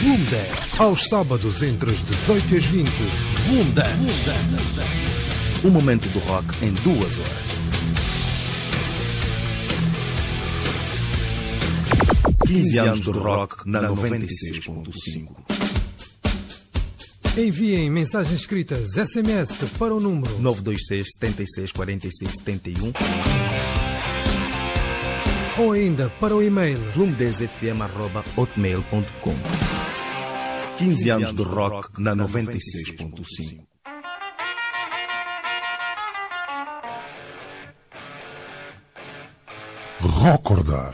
Volume 10. Aos sábados entre as 18 e as 20. Volume 10. Um momento do rock em 2 horas. 15 anos do rock na 96.5. Enviem mensagens escritas SMS para o número 926 76 46 71 ou ainda para o e-mail volume10fm@hotmail.com. 15 anos do rock na 96.5. Recorda.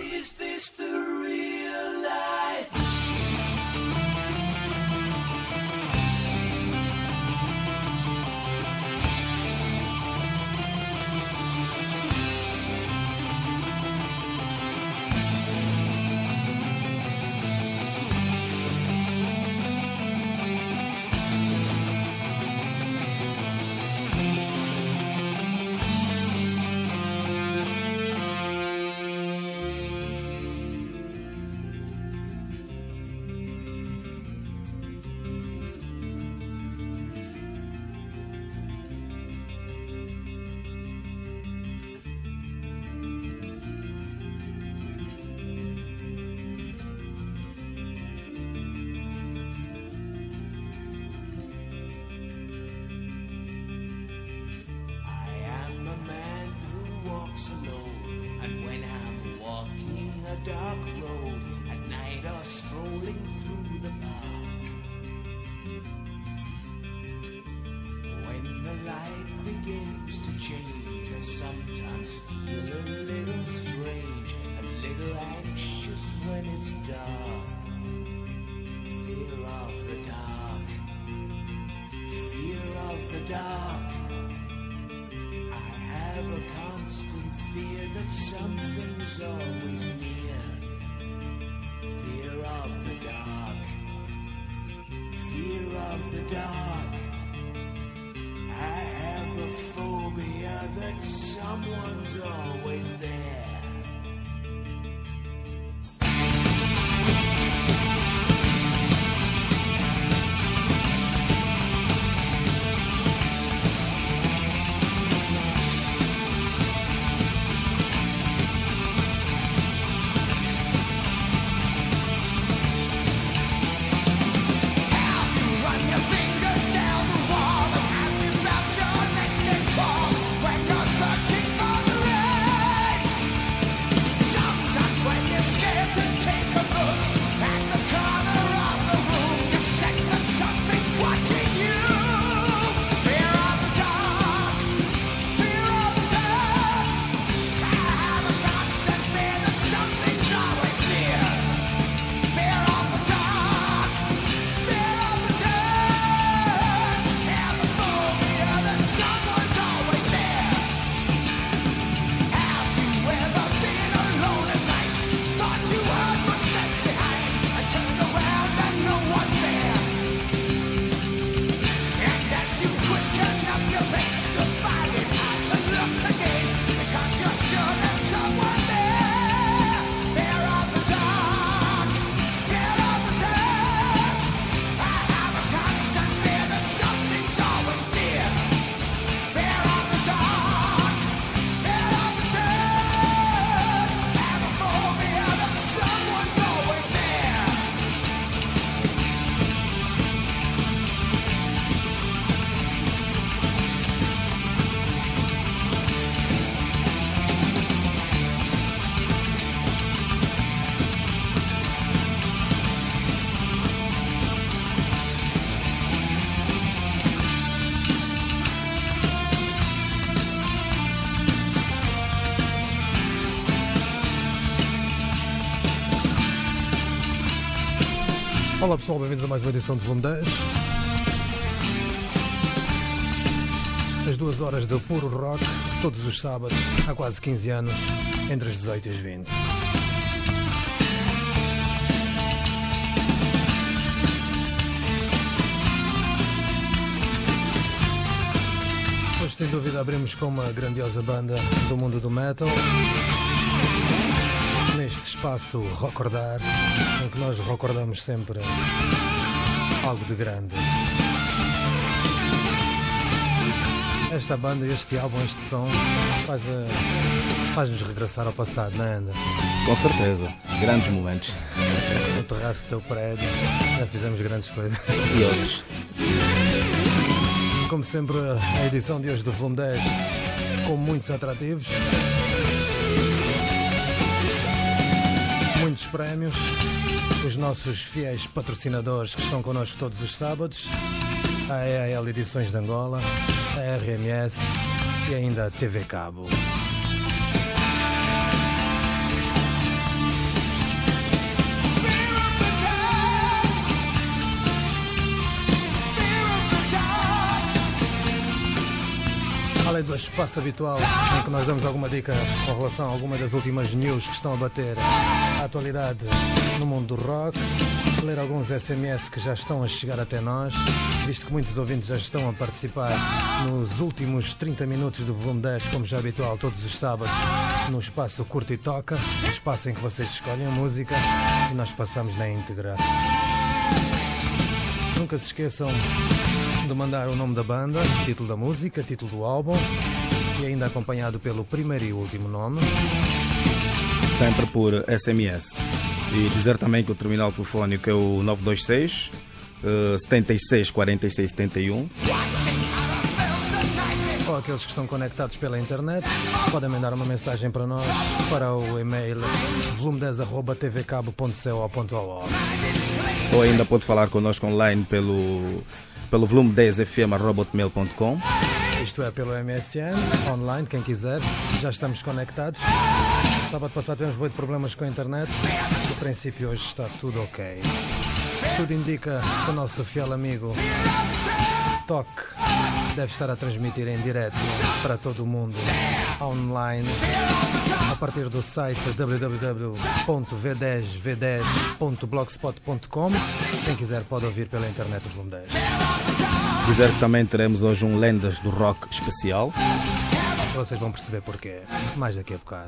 Olá pessoal, bem-vindos a mais uma edição de Volume 10. As 2 horas de puro rock, todos os sábados, há quase 15 anos, entre as 18 e as 20. Hoje, sem dúvida, abrimos com uma grandiosa banda do mundo do metal. Neste espaço Recordar, em que nós recordamos sempre algo de grande. Esta banda, este álbum, este som faz-nos regressar ao passado, não é, Anda? Com certeza, grandes momentos. No terraço do teu prédio já fizemos grandes coisas. E outros. Como sempre, a edição de hoje do Volume 10 com muitos atrativos, muitos prémios, os nossos fiéis patrocinadores que estão connosco todos os sábados, a EAL Edições de Angola, a RMS e ainda a TV Cabo. Além do espaço habitual em que nós damos alguma dica com relação a alguma das últimas news que estão a bater a atualidade no mundo do rock, ler alguns SMS que já estão a chegar até nós, visto que muitos ouvintes já estão a participar nos últimos 30 minutos do Volume 10, como já é habitual todos os sábados, no espaço Curta e Toca, espaço em que vocês escolhem a música e nós passamos na íntegra. Nunca se esqueçam de mandar o nome da banda, título da música, título do álbum e ainda acompanhado pelo primeiro e último nome. Sempre por SMS. E dizer também que o terminal telefónico é o 926 76 46 71. Ou aqueles que estão conectados pela internet podem mandar uma mensagem para nós para o e-mail volume10@tvcabo.co.ol. Ou ainda pode falar connosco online pelo volume10fm@hotmail.com. Isto é, pelo MSN, online, quem quiser. Já estamos conectados. Sábado passado tivemos 8 problemas com a internet. No princípio hoje está tudo ok. Tudo indica que o nosso fiel amigo Toc deve estar a transmitir em direto para todo o mundo online a partir do site www.v10v10.blogspot.com. Quem quiser pode ouvir pela internet o Volume 10. Dizer que também teremos hoje um Lendas do Rock especial. Vocês vão perceber porquê, mais daqui a bocado.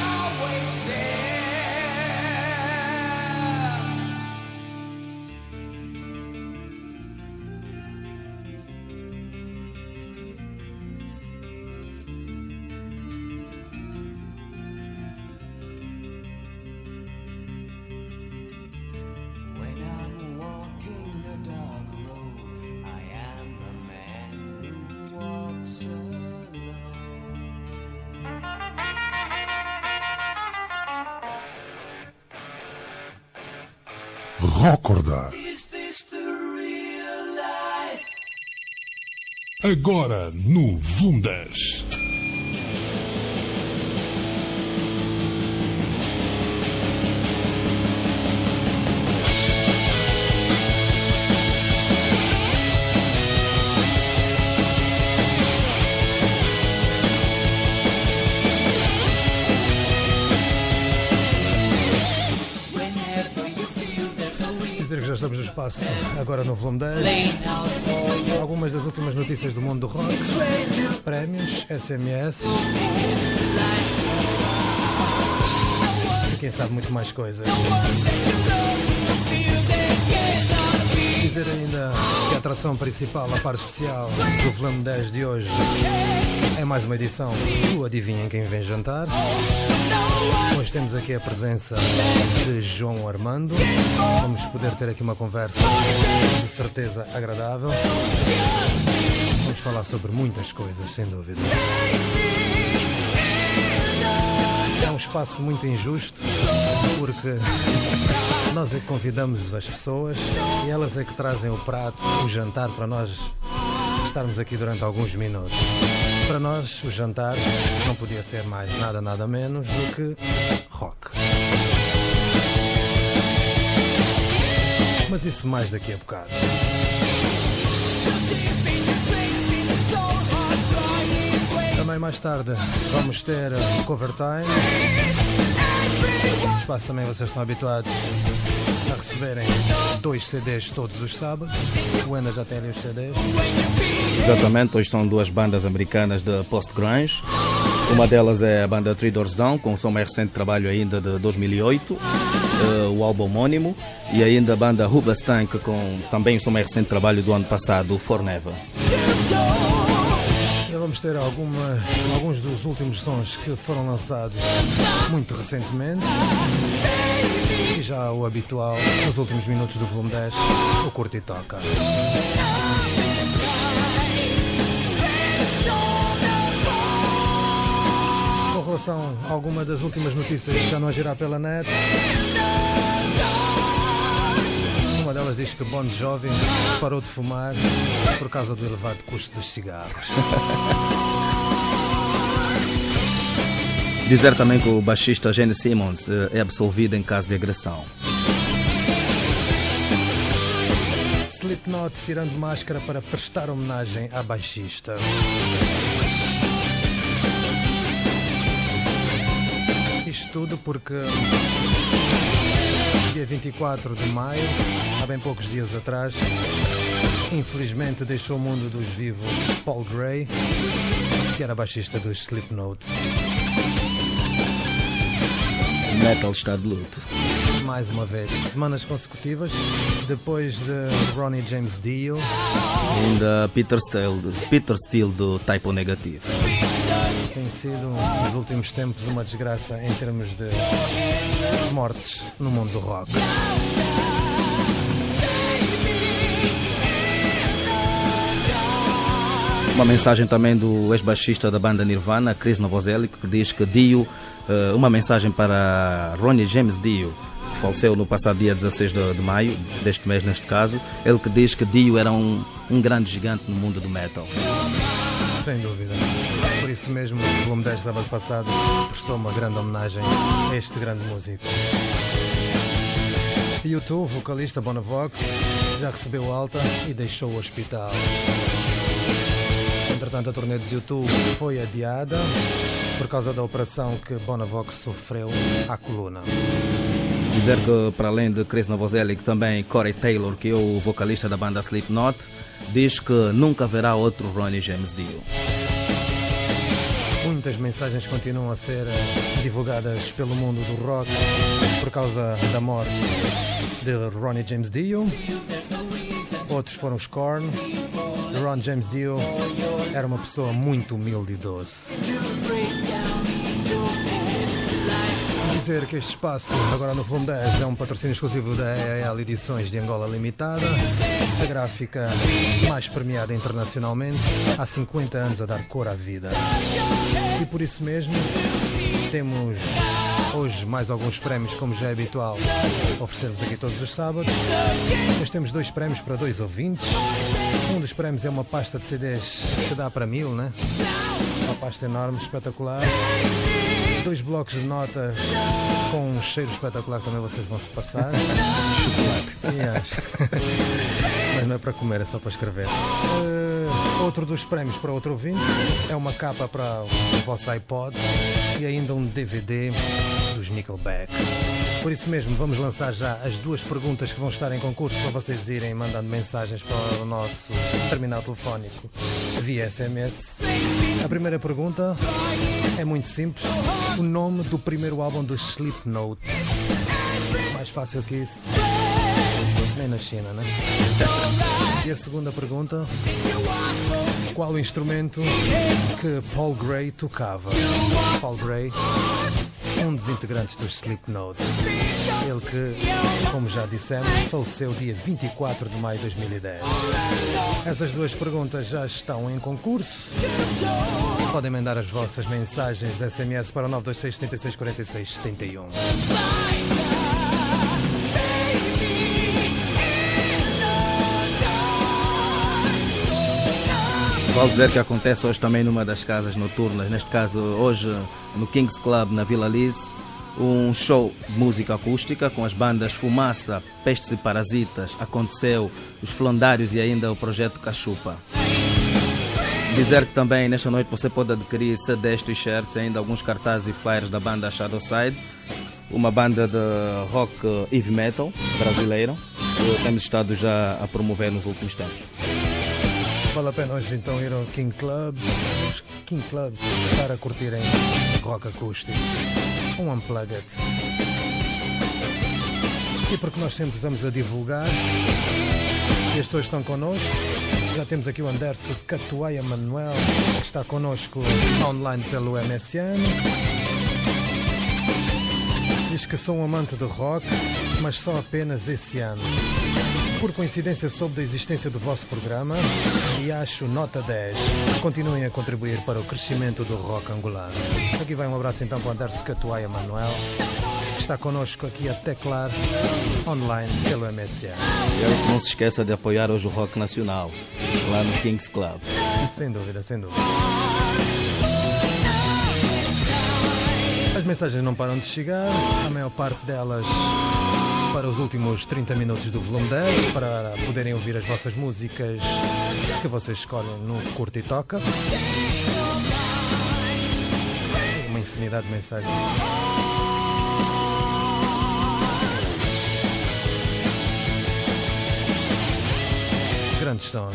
Recordar. Agora no Volume 10. Já estamos no espaço, agora no Volume 10. Algumas das últimas notícias do mundo do rock, prémios, SMS e quem sabe muito mais coisas. Dizer ainda que a atração principal, a parte especial do Volume 10 de hoje é mais uma edição do Adivinhem Quem Vem Jantar. Hoje temos aqui a presença de João Armando. Vamos poder ter aqui uma conversa de certeza agradável. Vamos falar sobre muitas coisas, sem dúvida. É um espaço muito injusto, porque nós é que convidamos as pessoas e elas é que trazem o prato, o jantar, para nós estarmos aqui durante alguns minutos. Para nós, o jantar não podia ser mais nada menos do que rock. Mas isso mais daqui a bocado. Também mais tarde vamos ter o Cover Time. No espaço também vocês estão habituados a receberem 2 CDs todos os sábados. O Enda já tem ali os CDs. Exatamente, hoje são 2 bandas americanas de post-grunge. Uma delas é a banda Three Doors Down, com o seu mais recente trabalho ainda de 2008, o álbum homônimo, e ainda a banda Hoobastank, com também o seu mais recente trabalho do ano passado, For Never. Vamos ter alguns dos últimos sons que foram lançados muito recentemente. E já o habitual, nos últimos minutos do volume 10, o curta e toca. Com relação a alguma das últimas notícias que já não a girar pela net, uma delas diz que Bon Jovi parou de fumar por causa do elevado custo dos cigarros. Dizer também que o baixista Gene Simmons é absolvido em caso de agressão. Slipknot tirando máscara para prestar homenagem à baixista. Isto tudo porque dia 24 de maio, há bem poucos dias atrás, infelizmente deixou o mundo dos vivos Paul Gray, que era baixista dos Slipknot. O metal está de luto. Mais uma vez, semanas consecutivas, depois de Ronnie James Dio. Ainda Peter Steele do Type O Negative. Tem sido, nos últimos tempos, uma desgraça em termos de mortes no mundo do rock. Uma mensagem também do ex-baixista da banda Nirvana, Chris Novoselic, que diz que Dio, uma mensagem para Ronnie James Dio, que faleceu no passado dia 16 de maio, deste mês neste caso, ele que diz que Dio era um grande gigante no mundo do metal. Sem dúvida. Por isso mesmo, o volume 10 sábado passado prestou uma grande homenagem a este grande músico. U2, o vocalista Bonavox, já recebeu alta e deixou o hospital. Entretanto, a turnê de U2 foi adiada por causa da operação que Bonavox sofreu à coluna. Dizer que, para além de Chris Novoselic, também Corey Taylor, que é o vocalista da banda Slipknot, diz que nunca haverá outro Ronnie James Dio. Muitas mensagens continuam a ser divulgadas pelo mundo do rock por causa da morte de Ronnie James Dio. Outros foram os Korn. Ron James Dio era uma pessoa muito humilde e doce. Dizer que este espaço, agora no volume 10, é um patrocínio exclusivo da EAL Edições de Angola Limitada, a gráfica mais premiada internacionalmente, há 50 anos a dar cor à vida. E por isso mesmo, temos hoje mais alguns prémios, como já é habitual, oferecemos aqui todos os sábados. Nós temos 2 prémios para 2 ouvintes. Um dos prémios é uma pasta de CDs que dá para 1000, né? Uma pasta enorme, espetacular. 2 blocos de notas com um cheiro espetacular que também vocês vão se passar. Chocolate. Mas não é para comer, é só para escrever. Outro dos prémios para outro ouvinte é uma capa para o vosso iPod e ainda um DVD dos Nickelback. Por isso mesmo, vamos lançar já as 2 perguntas que vão estar em concurso para vocês irem mandando mensagens para o nosso terminal telefónico via SMS. A primeira pergunta é muito simples. O nome do primeiro álbum do Slipknot. Mais fácil que isso. Nem na China, né? E a segunda pergunta: qual o instrumento que Paul Gray tocava? Paul Gray, um dos integrantes dos Slipknot. Ele que, como já dissemos, faleceu dia 24 de maio de 2010. Essas 2 perguntas já estão em concurso. Podem mandar as vossas mensagens de SMS para o 926 76 46 71. Vale dizer que acontece hoje também numa das casas noturnas, neste caso hoje no Kings Club na Vila Liz, um show de música acústica com as bandas Fumaça, Pestes e Parasitas, Aconteceu, Os Flandários e ainda o Projeto Cachupa. Dizer que também nesta noite você pode adquirir CDs, t-shirts e ainda alguns cartazes e flyers da banda Shadowside, uma banda de rock heavy metal brasileira que temos estado já a promover nos últimos tempos. Vale a pena hoje então ir ao King Club para curtirem rock acústico, um unplugged. E porque nós sempre estamos a divulgar, e as pessoas estão connosco, já temos aqui o Anderson Catuaia Manuel, que está connosco online pelo MSN. Diz que sou um amante de rock, mas só apenas esse ano. Por coincidência soube da existência do vosso programa e acho nota 10. Continuem a contribuir para o crescimento do rock angolano. Aqui vai um abraço então para o Anderson Catuaia Manuel, que está connosco aqui a teclar online pelo MSN. E não se esqueça de apoiar hoje o rock nacional, lá no Kings Club. Sem dúvida, sem dúvida. As mensagens não param de chegar, a maior parte delas para os últimos 30 minutos do volume 10, para poderem ouvir as vossas músicas que vocês escolhem no Curta e Toca. Uma infinidade de mensagens. Grandes sons.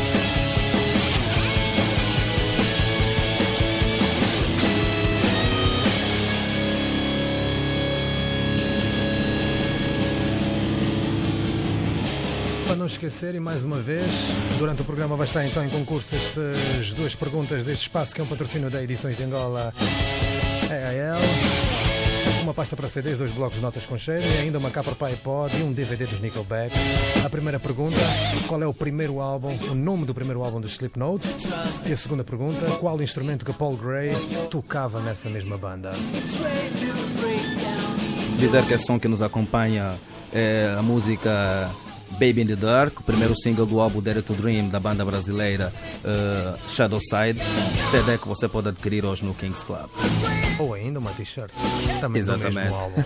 Para não esquecerem, mais uma vez, durante o programa vai estar então em concurso essas duas perguntas deste espaço, que é um patrocínio da Edições de Angola EAL, uma pasta para CDs, 2 blocos de notas com cheiro e ainda uma capa para iPod e um DVD dos Nickelback. A primeira pergunta, qual é o primeiro álbum, o nome do primeiro álbum dos Slipknot? E a segunda pergunta, qual o instrumento que Paul Gray tocava nessa mesma banda? Dizer que esse som que nos acompanha é a música Baby in the Dark, o primeiro single do álbum Dare to Dream da banda brasileira Shadowside, CD que você pode adquirir hoje no Kings Club. Ou ainda uma t-shirt, também do Exatamente. mesmo álbum.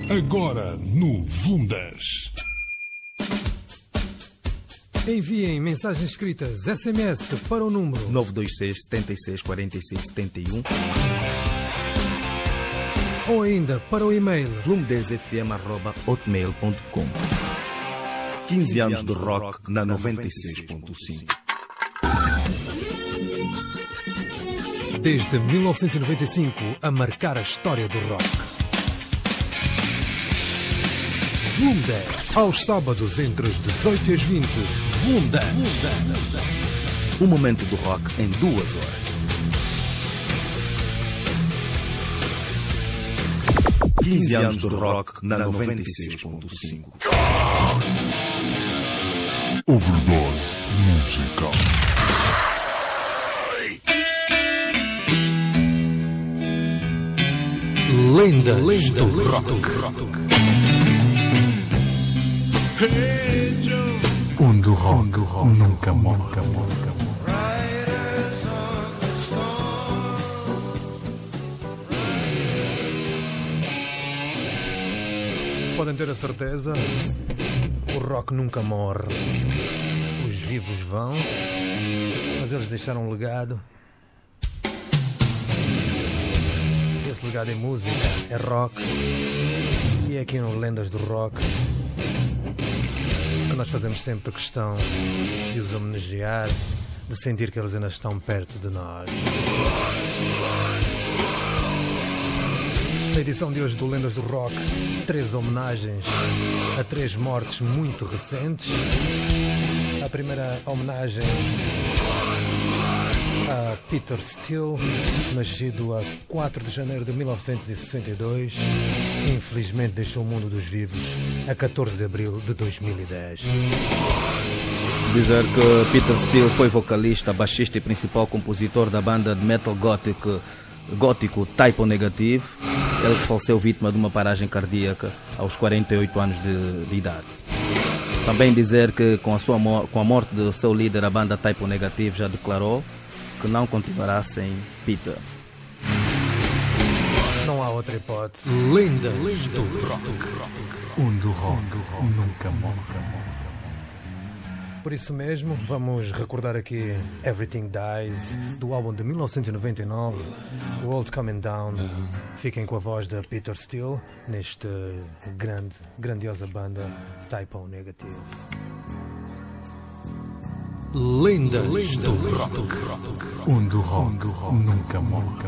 Agora no Vundas. Enviem mensagens escritas SMS para o número 926 76 46 71 ou ainda para o e-mail flumdesfm@hotmail.com. 15 anos de rock na 96.5. Desde 1995 a marcar a história do rock. Vunda, aos sábados entre as 18 e as 20. Vunda. Um momento do rock em 2 horas. 15 anos de rock na 96.5. Overdose musical. Lendas do rock. Onde o rock nunca morre. Podem ter a certeza, o rock nunca morre. Os vivos vão, mas eles deixaram um legado. Esse legado é música, é rock. E é aqui no Lendas do Rock que nós fazemos sempre questão de os homenagear, de sentir que eles ainda estão perto de nós. Na edição de hoje do Lendas do Rock, 3 homenagens a 3 mortes muito recentes. A primeira homenagem a Peter Steele, nascido a 4 de janeiro de 1962, e infelizmente deixou o mundo dos vivos a 14 de abril de 2010. Dizer que Peter Steele foi vocalista, baixista e principal compositor da banda de metal gótico Type O Negative. Ele que faleceu vítima de uma paragem cardíaca aos 48 anos de idade. Também dizer que com a morte do seu líder, a banda Type O Negative já declarou que não continuará sem Peter. Não há outra hipótese. Lendas do rock. Onde o rock nunca morre. Por isso mesmo, vamos recordar aqui Everything Dies, do álbum de 1999, World Coming Down. Fiquem com a voz de Peter Steele, neste grandiosa banda Type O Negative. Lendas do rock. Onde o rock nunca morre.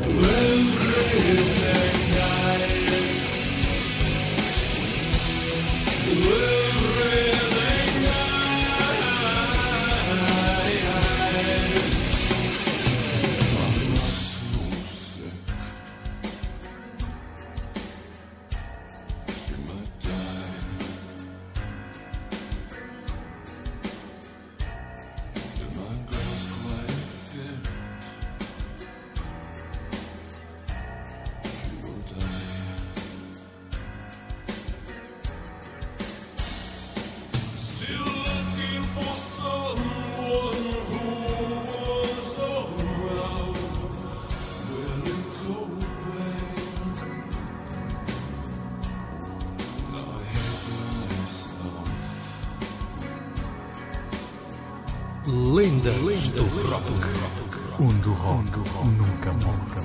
Lendas do rock. Onde o rock nunca morre.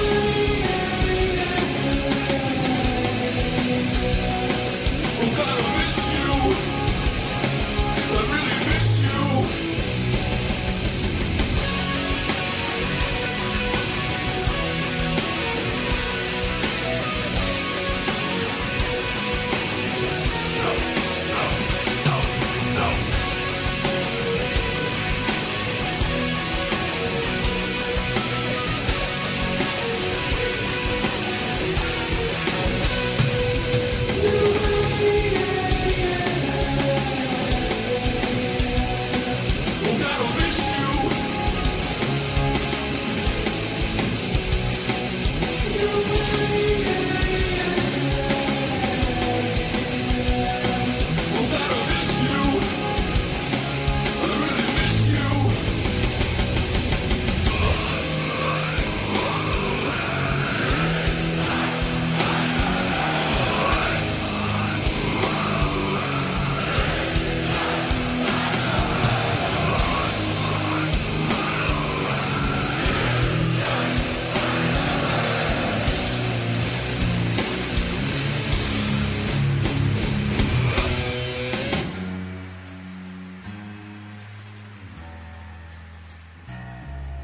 O cara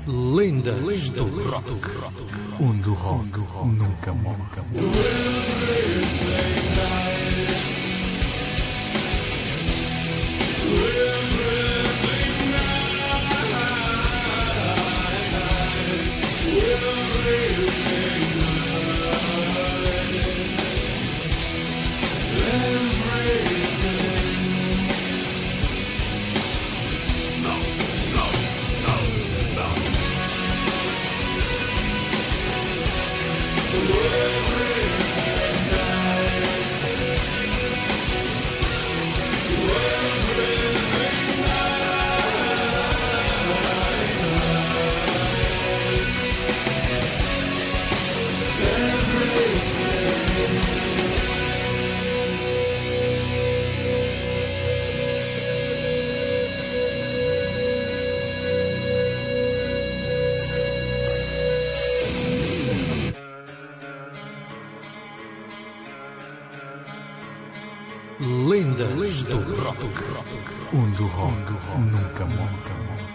Lendas do rock. Onde o rock nunca morre. Lendas do rock. Onde o rock nunca morre.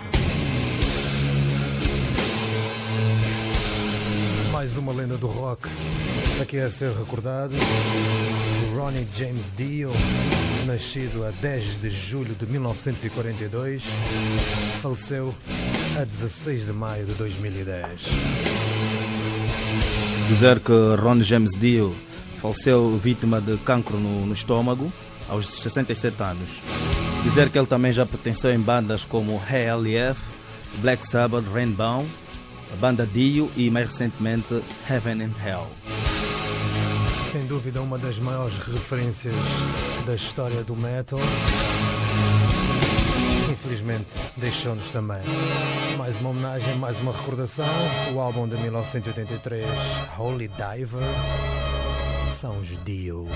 Mais uma lenda do rock aqui a ser recordado. O Ronnie James Dio, nascido a 10 de julho de 1942, faleceu a 16 de maio de 2010. Dizer que Ronnie James Dio faleceu vítima de cancro no estômago aos 67 anos. Dizer que ele também já pertenceu em bandas como HLF, Black Sabbath, Rainbow, a banda Dio e mais recentemente Heaven and Hell. Sem dúvida uma das maiores referências da história do metal. Infelizmente deixou-nos também. Mais uma homenagem, mais uma recordação. O álbum de 1983, Holy Diver, são os Dio.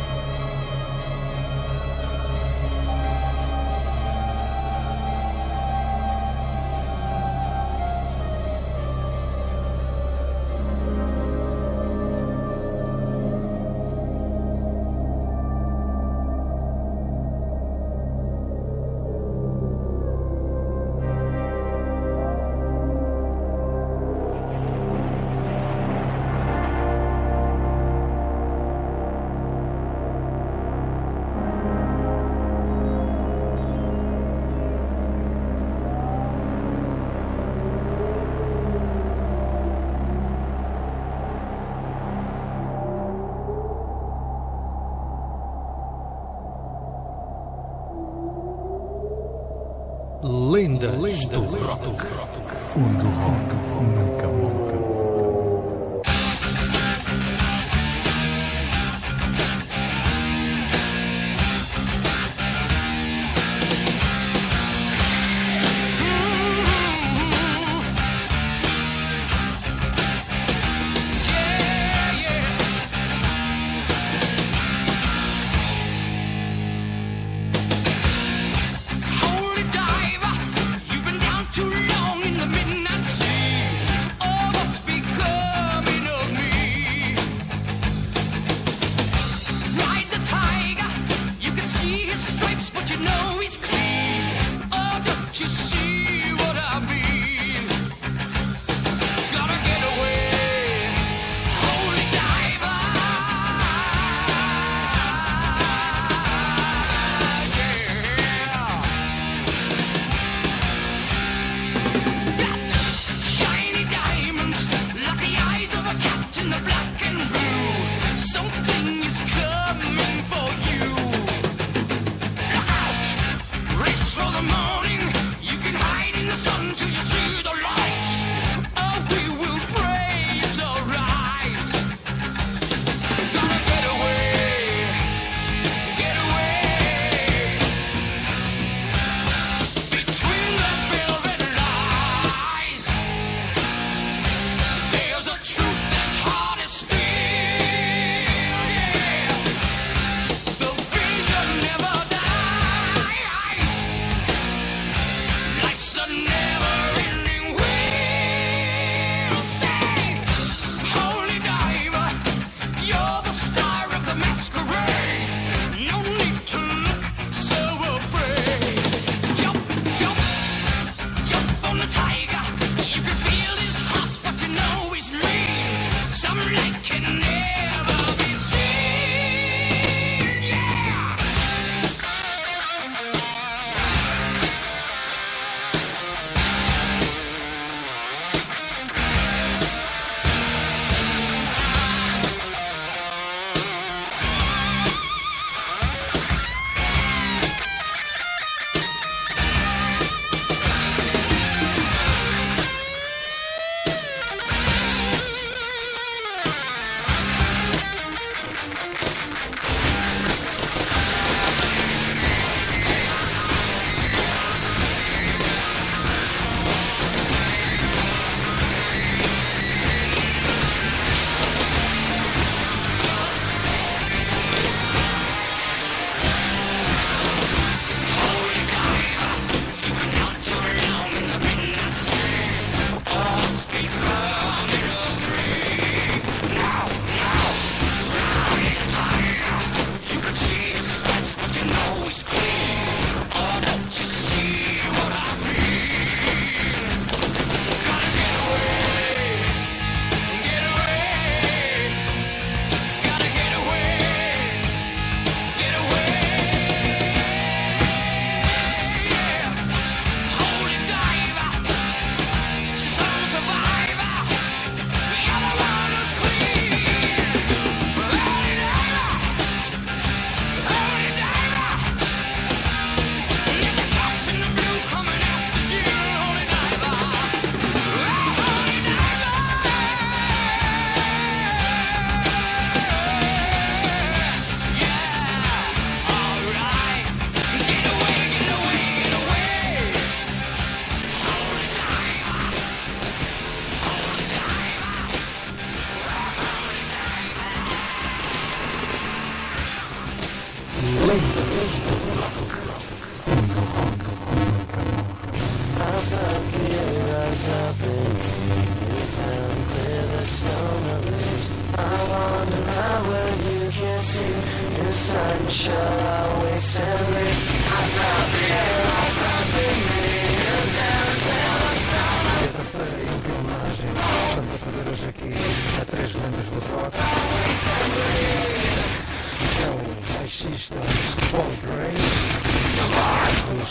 Lendas do rock. Onde o rock nunca morre. You can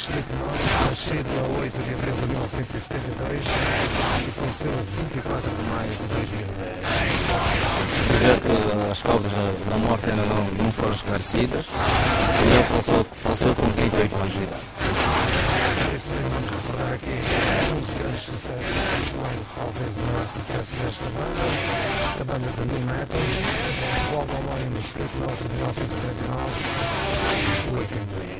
Slipknot, nascido a 8 de abril de 1972 e faleceu a 24 de maio de 2010. Dizer que as causas da morte ainda não foram esclarecidas e ele faleceu com 38 anos de idade. Isso mesmo, vamos recordar aqui um dos grandes sucessos, talvez o maior sucesso desta banda, esta banda de new metal, o álbum homónimo Slipknot de 1999, We Can Bleed.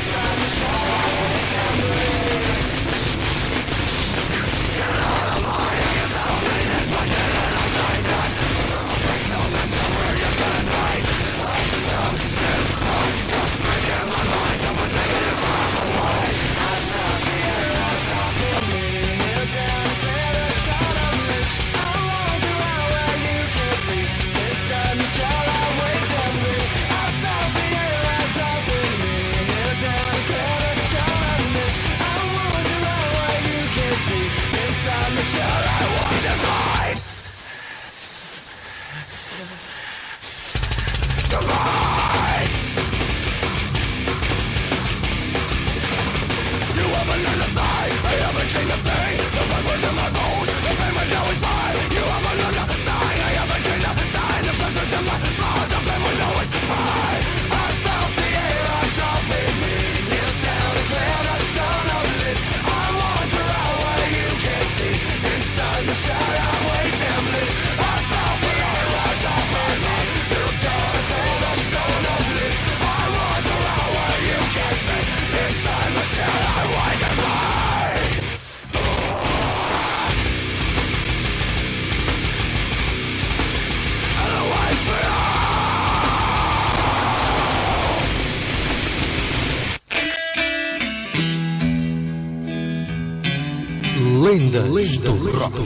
Lendas do Rock.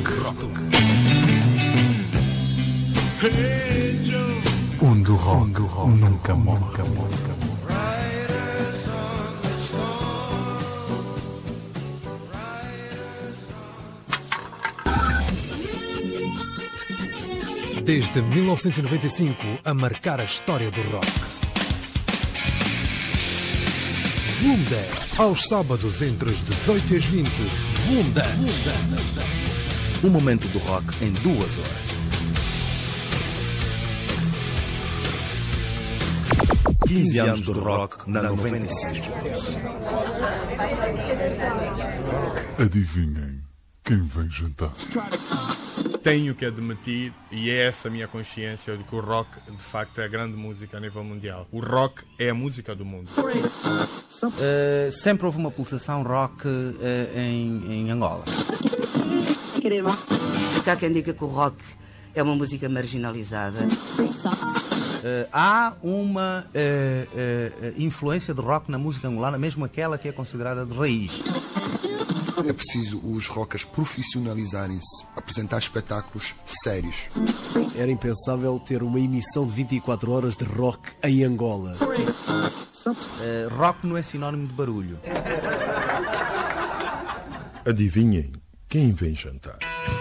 Do rock nunca morre. Desde 1995 a marcar a história do rock. Volume 10, aos sábados entre as 18 e as 20. Volume 10. Um momento do rock em 2 horas. 15 anos do rock na 95. Adivinhem quem vem jantar. Tenho que admitir, e é essa a minha consciência, de que o rock de facto é a grande música a nível mundial. O rock é a música do mundo. Sempre houve uma pulsação rock em Angola. Há quem diga que o rock é uma música marginalizada. Há uma influência de rock na música angolana, mesmo aquela que é considerada de raiz. É preciso os rockers profissionalizarem-se, apresentar espetáculos sérios. Era impensável ter uma emissão de 24 horas de rock em Angola. Rock não é sinónimo de barulho. Adivinhem quem vem jantar.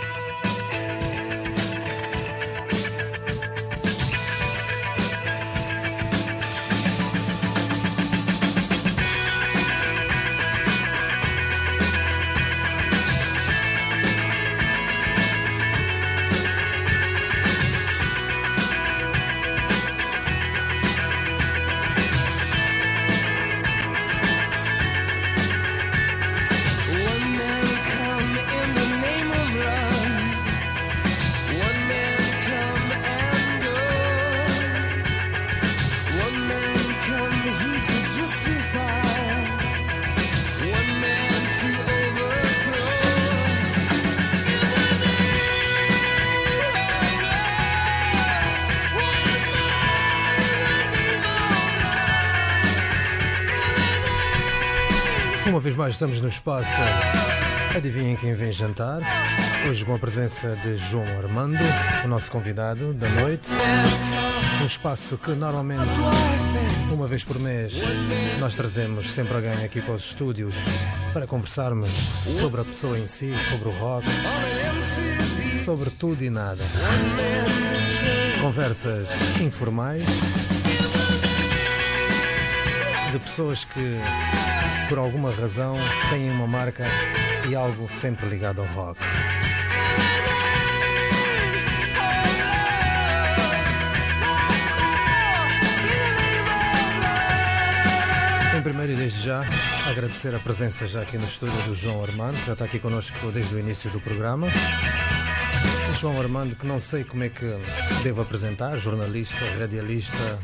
Uma vez mais estamos no espaço Adivinhem quem vem jantar. Hoje com a presença de João Armando, o nosso convidado da noite. Um espaço que normalmente, uma vez por mês, nós trazemos sempre alguém aqui para os estúdios para conversarmos sobre a pessoa em si, sobre o rock, sobre tudo e nada. Conversas informais de pessoas que por alguma razão têm uma marca e algo sempre ligado ao rock. Em primeiro e desde já, agradecer a presença já aqui no estúdio do João Armando, que já está aqui connosco desde o início do programa. O João Armando, que não sei como é que devo apresentar, jornalista, radialista.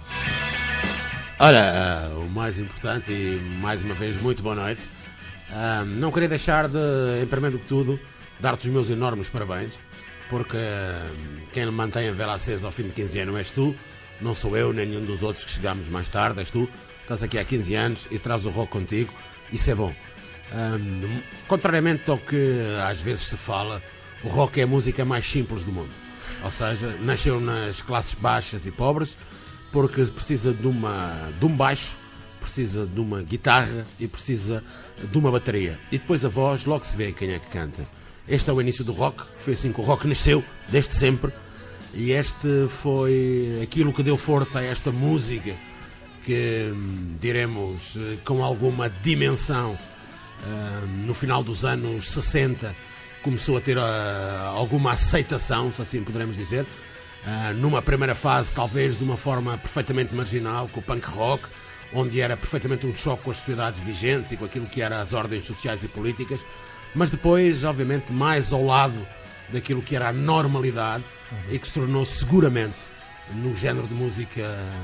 Ora, o mais importante e mais uma vez muito boa noite. Não queria deixar de, em primeiro de tudo, dar-te os meus enormes parabéns, porque quem mantém a vela acesa ao fim de 15 anos és tu, não sou eu nem nenhum dos outros que chegamos mais tarde, és tu. Estás aqui há 15 anos e traz o rock contigo, isso é bom. Contrariamente ao que às vezes se fala, o rock é a música mais simples do mundo. Ou seja, nasceu nas classes baixas e pobres, porque precisa de um baixo, precisa de uma guitarra e precisa de uma bateria. E depois a voz, logo se vê quem é que canta. Este é o início do rock, foi assim que o rock nasceu, desde sempre. E este foi aquilo que deu força a esta música, que diremos com alguma dimensão no final dos anos 60 começou a ter alguma aceitação, se assim poderemos dizer, numa primeira fase talvez de uma forma perfeitamente marginal, com o punk rock, onde era perfeitamente um choque com as sociedades vigentes e com aquilo que eram as ordens sociais e políticas, mas depois obviamente mais ao lado daquilo que era a normalidade e que se tornou seguramente no género de música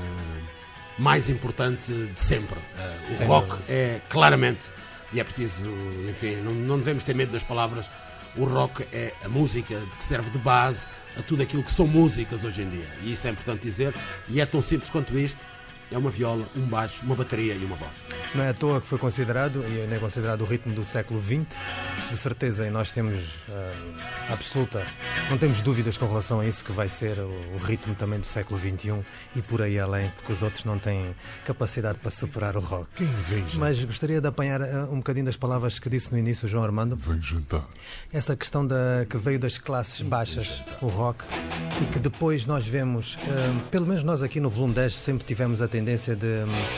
mais importante de sempre. O rock é claramente, e é preciso, enfim, não devemos ter medo das palavras, o rock é a música que serve de base a tudo aquilo que são músicas hoje em dia. E isso é importante dizer, e é tão simples quanto isto. É uma viola, um baixo, uma bateria e uma voz. Não é à toa que foi considerado, e ainda é considerado o ritmo do século XX, de certeza, e nós temos absoluta, não temos dúvidas com relação a isso, que vai ser o ritmo também do século XXI e por aí além, porque os outros não têm capacidade para superar o rock. Mas gostaria de apanhar um bocadinho das palavras que disse no início o João Armando. Vem jantar. Essa questão que veio das classes baixas, o rock, e que depois nós vemos, pelo menos nós aqui no Volume 10 sempre tivemos a tendência de...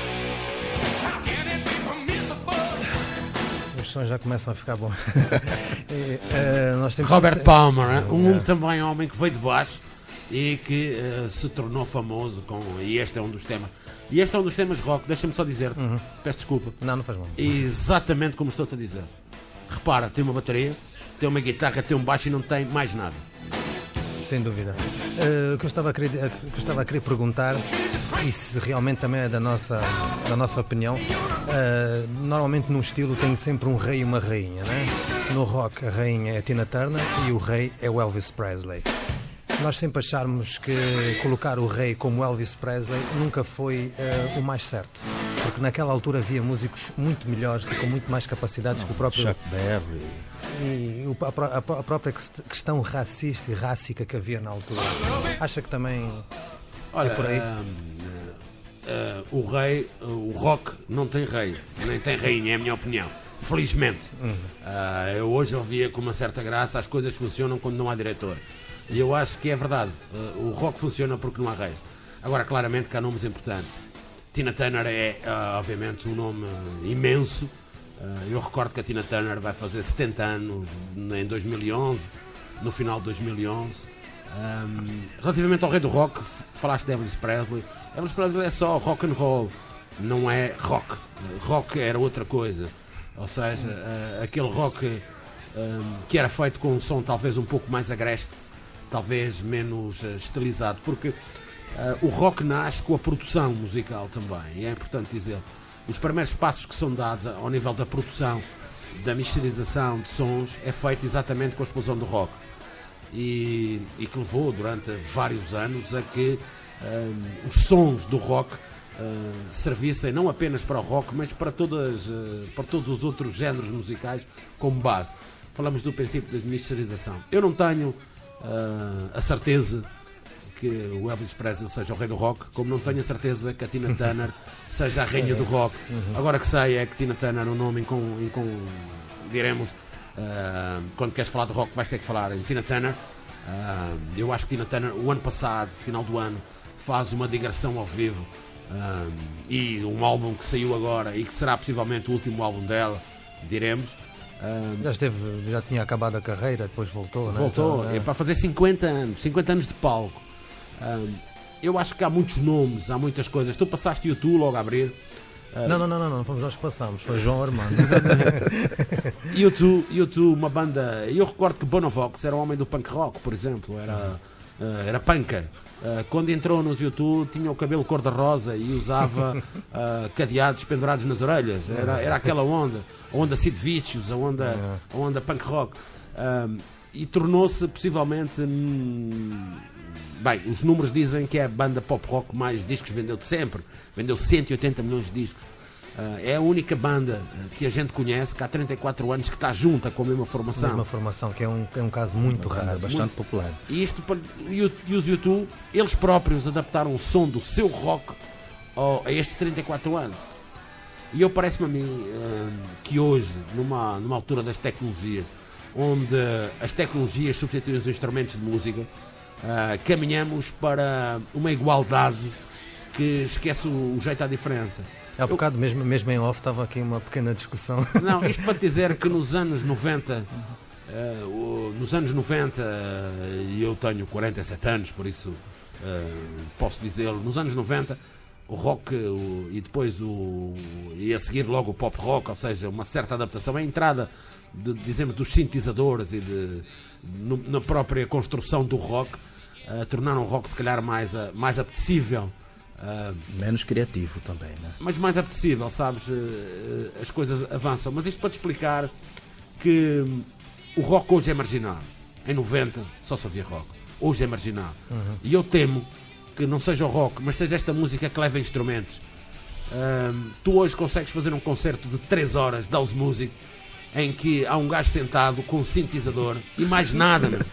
Os sons já começam a ficar bons. Nós temos Robert Palmer, também homem que veio de baixo e que se tornou famoso e este é um dos temas. E este é um dos temas rock, deixa-me só dizer-te, peço desculpa. Não faz mal. Exatamente como estou-te a dizer. Repara, tem uma bateria, tem uma guitarra, tem um baixo e não tem mais nada. Sem dúvida. O que eu estava a querer perguntar, e se realmente também é da nossa opinião, normalmente num estilo tem sempre um rei e uma rainha, né? No rock a rainha é a Tina Turner e o rei é o Elvis Presley. Nós sempre acharmos que colocar o rei como Elvis Presley nunca foi o mais certo, porque naquela altura havia músicos muito melhores e com muito mais capacidades que o próprio Chuck Berry. E a própria questão racista e rássica que havia na altura. Acha que também é por aí? O rock não tem rei, nem tem rainha, é a minha opinião. Felizmente. Eu hoje ouvia com uma certa graça, as coisas funcionam quando não há diretor. E eu acho que é verdade. O rock funciona porque não há reis. Agora, claramente que há nomes importantes. Tina Turner é, obviamente, um nome imenso. Eu recordo que a Tina Turner vai fazer 70 anos em 2011, no final de 2011. Relativamente ao rei do rock, falaste de Elvis Presley. Elvis Presley é só rock and roll, não é rock. Rock era outra coisa. Ou seja, aquele rock que era feito com um som talvez um pouco mais agreste, talvez menos estilizado, porque o rock nasce com a produção musical também, e é importante dizer. Os primeiros passos que são dados ao nível da produção, da misterização de sons, é feito exatamente com a explosão do rock. E que levou durante vários anos a que os sons do rock servissem não apenas para o rock, mas para todos os outros géneros musicais como base. Falamos do princípio da misterização. Eu não tenho a certeza que o Elvis Presley seja o rei do rock, como não tenho a certeza que a Tina Turner seja a rainha do rock. Agora que sei é que Tina Turner é um nome diremos, quando queres falar de rock vais ter que falar em Tina Turner. Eu acho que Tina Turner, o ano passado, final do ano, faz uma digressão ao vivo E um álbum que saiu agora e que será possivelmente o último álbum dela, diremos. Já tinha acabado a carreira, depois voltou, né? Voltou, então, para fazer 50 anos de palco. Eu acho que há muitos nomes, há muitas coisas. Tu passaste YouTube logo a abrir. Não fomos nós que passamos, foi João Armando. YouTube, uma banda. Eu recordo que Bonovox era um homem do punk rock, por exemplo, era punker. Quando entrou nos YouTube tinha o cabelo cor-de-rosa e usava cadeados pendurados nas orelhas. Era aquela onda, a onda Sid Vicious, a onda punk rock. E tornou-se possivelmente. Bem, os números dizem que é a banda pop rock mais discos vendeu de sempre. Vendeu 180 milhões de discos. É a única banda que a gente conhece que há 34 anos que está junta com a mesma formação. Mesma formação, que é um caso muito raro, bastante popular. E os YouTube, eles próprios adaptaram o som do seu rock a estes 34 anos. E eu parece-me a mim que hoje, numa altura das tecnologias, onde as tecnologias substituem os instrumentos de música, caminhamos para uma igualdade que esquece o jeito à diferença. Há bocado, mesmo em off, estava aqui uma pequena discussão. Não, isto para dizer que nos anos 90, e eu tenho 47 anos, por isso posso dizê-lo, nos anos 90, o rock e depois e a seguir logo o pop rock, ou seja, uma certa adaptação, a entrada, dizemos, dos sintetizadores e na própria construção do rock, tornaram o rock se calhar mais apetecível. Menos criativo também, né? Mas mais apetecível, sabes? As coisas avançam. Mas isto para te explicar que o rock hoje é marginal. Em 90 só se ouvia rock. Hoje é marginal. E eu temo que não seja o rock, mas seja esta música que leva instrumentos. Tu hoje consegues fazer um concerto de 3 horas de house music em que há um gajo sentado com um sintetizador e mais nada, meu.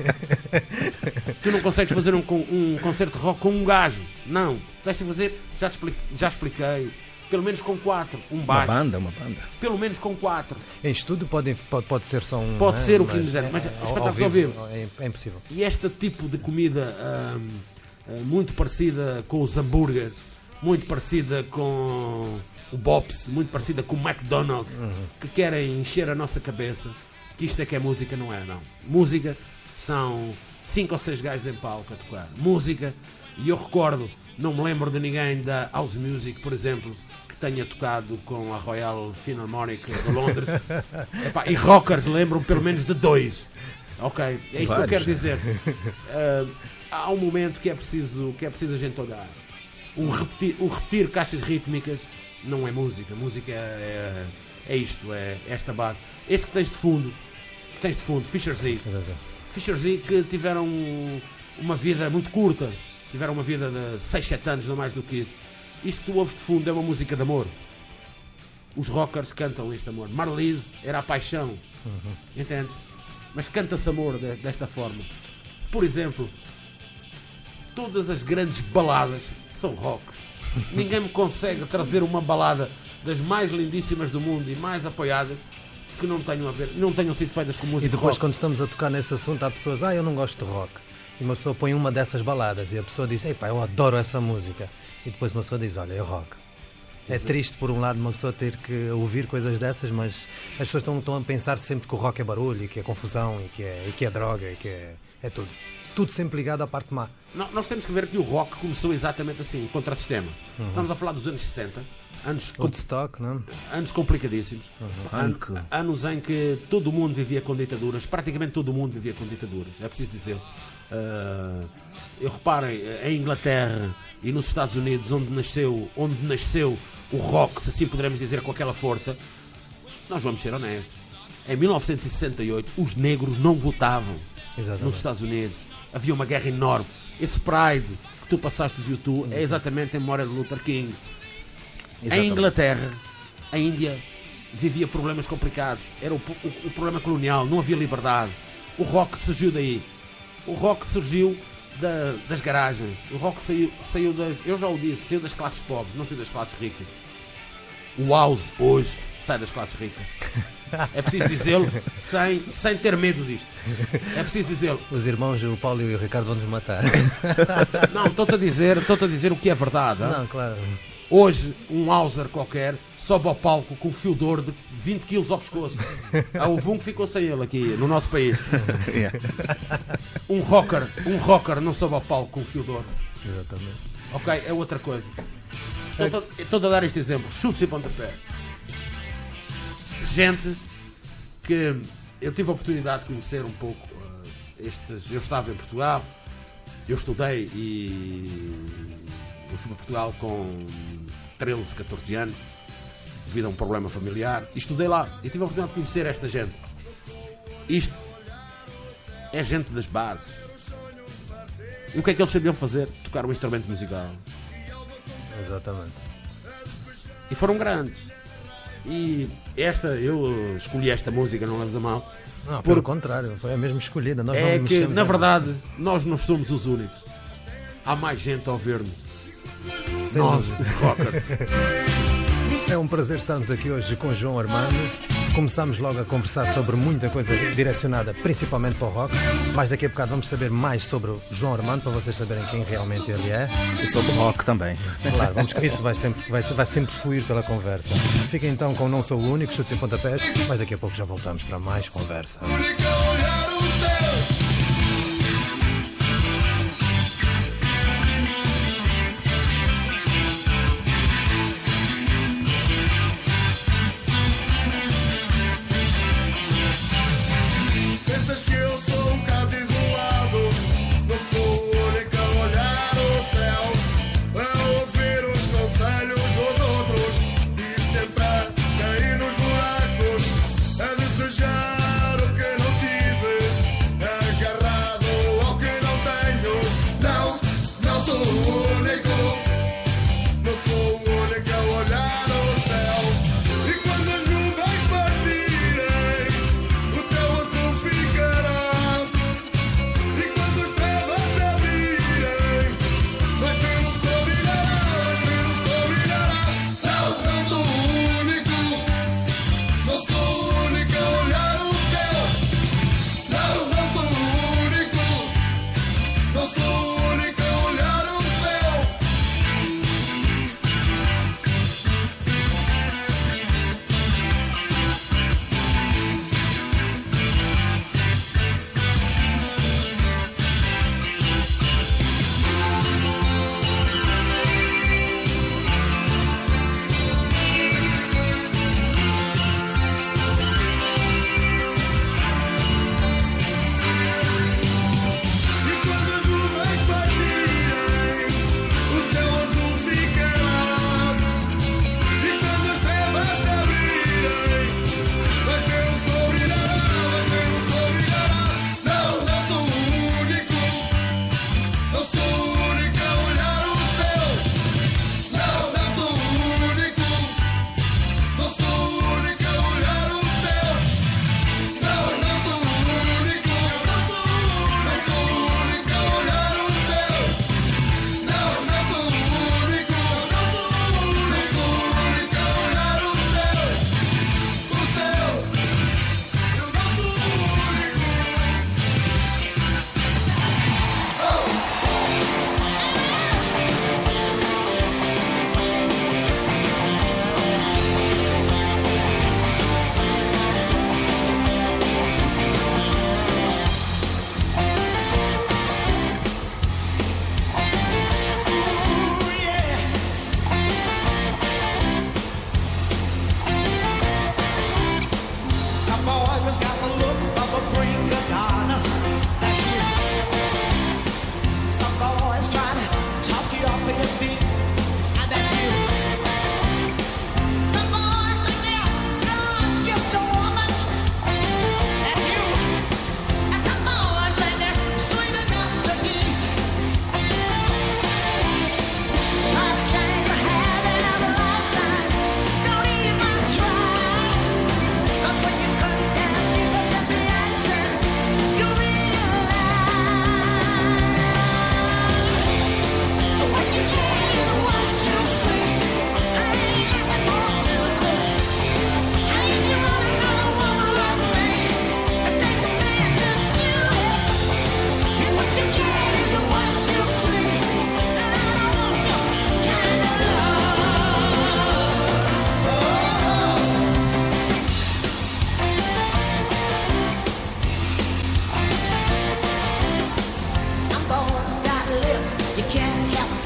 Tu não consegues fazer um concerto de rock com um gajo. Não. Tens de fazer, já expliquei, pelo menos com 4. Um baixo. Uma banda. Pelo menos com 4. Em estúdio pode ser só um. Pode ser o que quiser, mas espetáculos ao vivo. É impossível. E este tipo de comida muito parecida com os hambúrgueres, muito parecida com o Bops, muito parecida com o McDonald's, que querem encher a nossa cabeça, que isto é que é música, não é, não. Música são 5 ou 6 gajos em palco a tocar. Música, e eu recordo, não me lembro de ninguém da House Music, por exemplo, que tenha tocado com a Royal Philharmonic de Londres. Epá, e rockers lembram pelo menos de 2. Ok, é isto que eu quero dizer. Há um momento que é preciso a gente olhar. O repetir caixas rítmicas não é música. Música é isto, é esta base. Este que tens de fundo, Fischer Z. Fischer Z, que tiveram uma vida muito curta. Tiveram uma vida de 6, 7 anos, não mais do que isso. Isto que tu ouves de fundo é uma música de amor. Os rockers cantam este amor. Marlise era a paixão. Entendes? Mas canta-se amor desta forma. Por exemplo, todas as grandes baladas são rock. Ninguém me consegue trazer uma balada das mais lindíssimas do mundo e mais apoiadas que não tenham sido feitas com música. E depois, rock. Quando estamos a tocar nesse assunto, há pessoas, eu não gosto de rock. E uma pessoa põe uma dessas baladas e a pessoa diz, eu adoro essa música. E depois uma pessoa diz, olha, é rock. É triste, por um lado, uma pessoa ter que ouvir coisas dessas, mas as pessoas estão a pensar sempre que o rock é barulho, e que é confusão, e que é droga, e que é tudo. Tudo sempre ligado à parte má. Nós temos que ver que o rock começou exatamente assim, contra-sistema. Estamos a falar dos anos 60, Woodstock, não? Anos complicadíssimos, anos em que todo o mundo vivia com ditaduras, praticamente todo o mundo vivia com ditaduras, é preciso dizer. Eu reparem, em Inglaterra e nos Estados Unidos, onde nasceu o rock, se assim pudermos dizer com aquela força, nós vamos ser honestos. Em 1968, os negros não votavam. Exatamente. Nos Estados Unidos. Havia uma guerra enorme. Esse Pride que tu passaste do YouTube é exatamente em memória de Luther King. Exatamente. Em Inglaterra, a Índia vivia problemas complicados. Era o problema colonial, não havia liberdade. O rock surgiu daí. O rock surgiu das garagens. O rock saiu das... Eu já o disse, saiu das classes pobres, não saiu das classes ricas. O house, hoje, sai das classes ricas. É preciso dizê-lo sem ter medo disto. É preciso dizê-lo. Os irmãos, o Paulo e o Ricardo vão nos matar. Não, estou-te a dizer o que é verdade. Não, claro. Hoje, um Hauser qualquer sobe ao palco com um fio de ouro de 20 quilos ao pescoço. Houve um que ficou sem ele aqui, no nosso país. Um rocker não sobe ao palco com um fio de ouro. Exatamente. Ok, é outra coisa. Estou a dar este exemplo. Chutes e pontapés. Gente que eu tive a oportunidade de conhecer um pouco eu estava em Portugal, eu estudei e eu fui para Portugal com 13, 14 anos devido a um problema familiar e estudei lá e tive a oportunidade de conhecer esta gente. Isto é gente das bases. E o que é que eles sabiam fazer? Tocar um instrumento musical. Exatamente. E foram grandes. E eu escolhi esta música, não leves a mal. Não, pelo contrário, foi a mesmo escolhida. Nós é não que, na verdade, nós não somos os únicos. Há mais gente a ouvir-nos. Nós, os rockers. É um prazer estarmos aqui hoje com o João Armando. Começámos logo a conversar sobre muita coisa direcionada principalmente para o rock, mas daqui a bocado vamos saber mais sobre o João Armando, para vocês saberem quem realmente ele é. E sobre o rock também. Claro, isso vai sempre fluir pela conversa. Fiquem então com Não Sou o Único, Chutes e Pontapés, mas daqui a pouco já voltamos para mais conversa. Sempre a cair nos buracos, a desejar o que não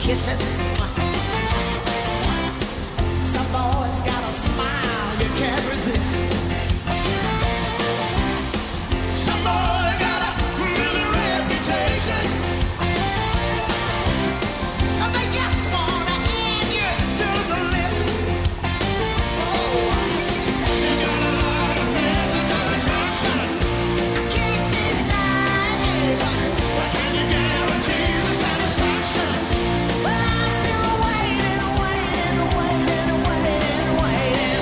kiss it. Some boys got a smile you can't resist. Some boys got a really reputation. And they just wanna add you to the list. Oh, you got a lot of physical attraction. I can't deny it. But can you guarantee the satisfaction? Well, I'm still waiting, waiting, waiting, waiting, waiting.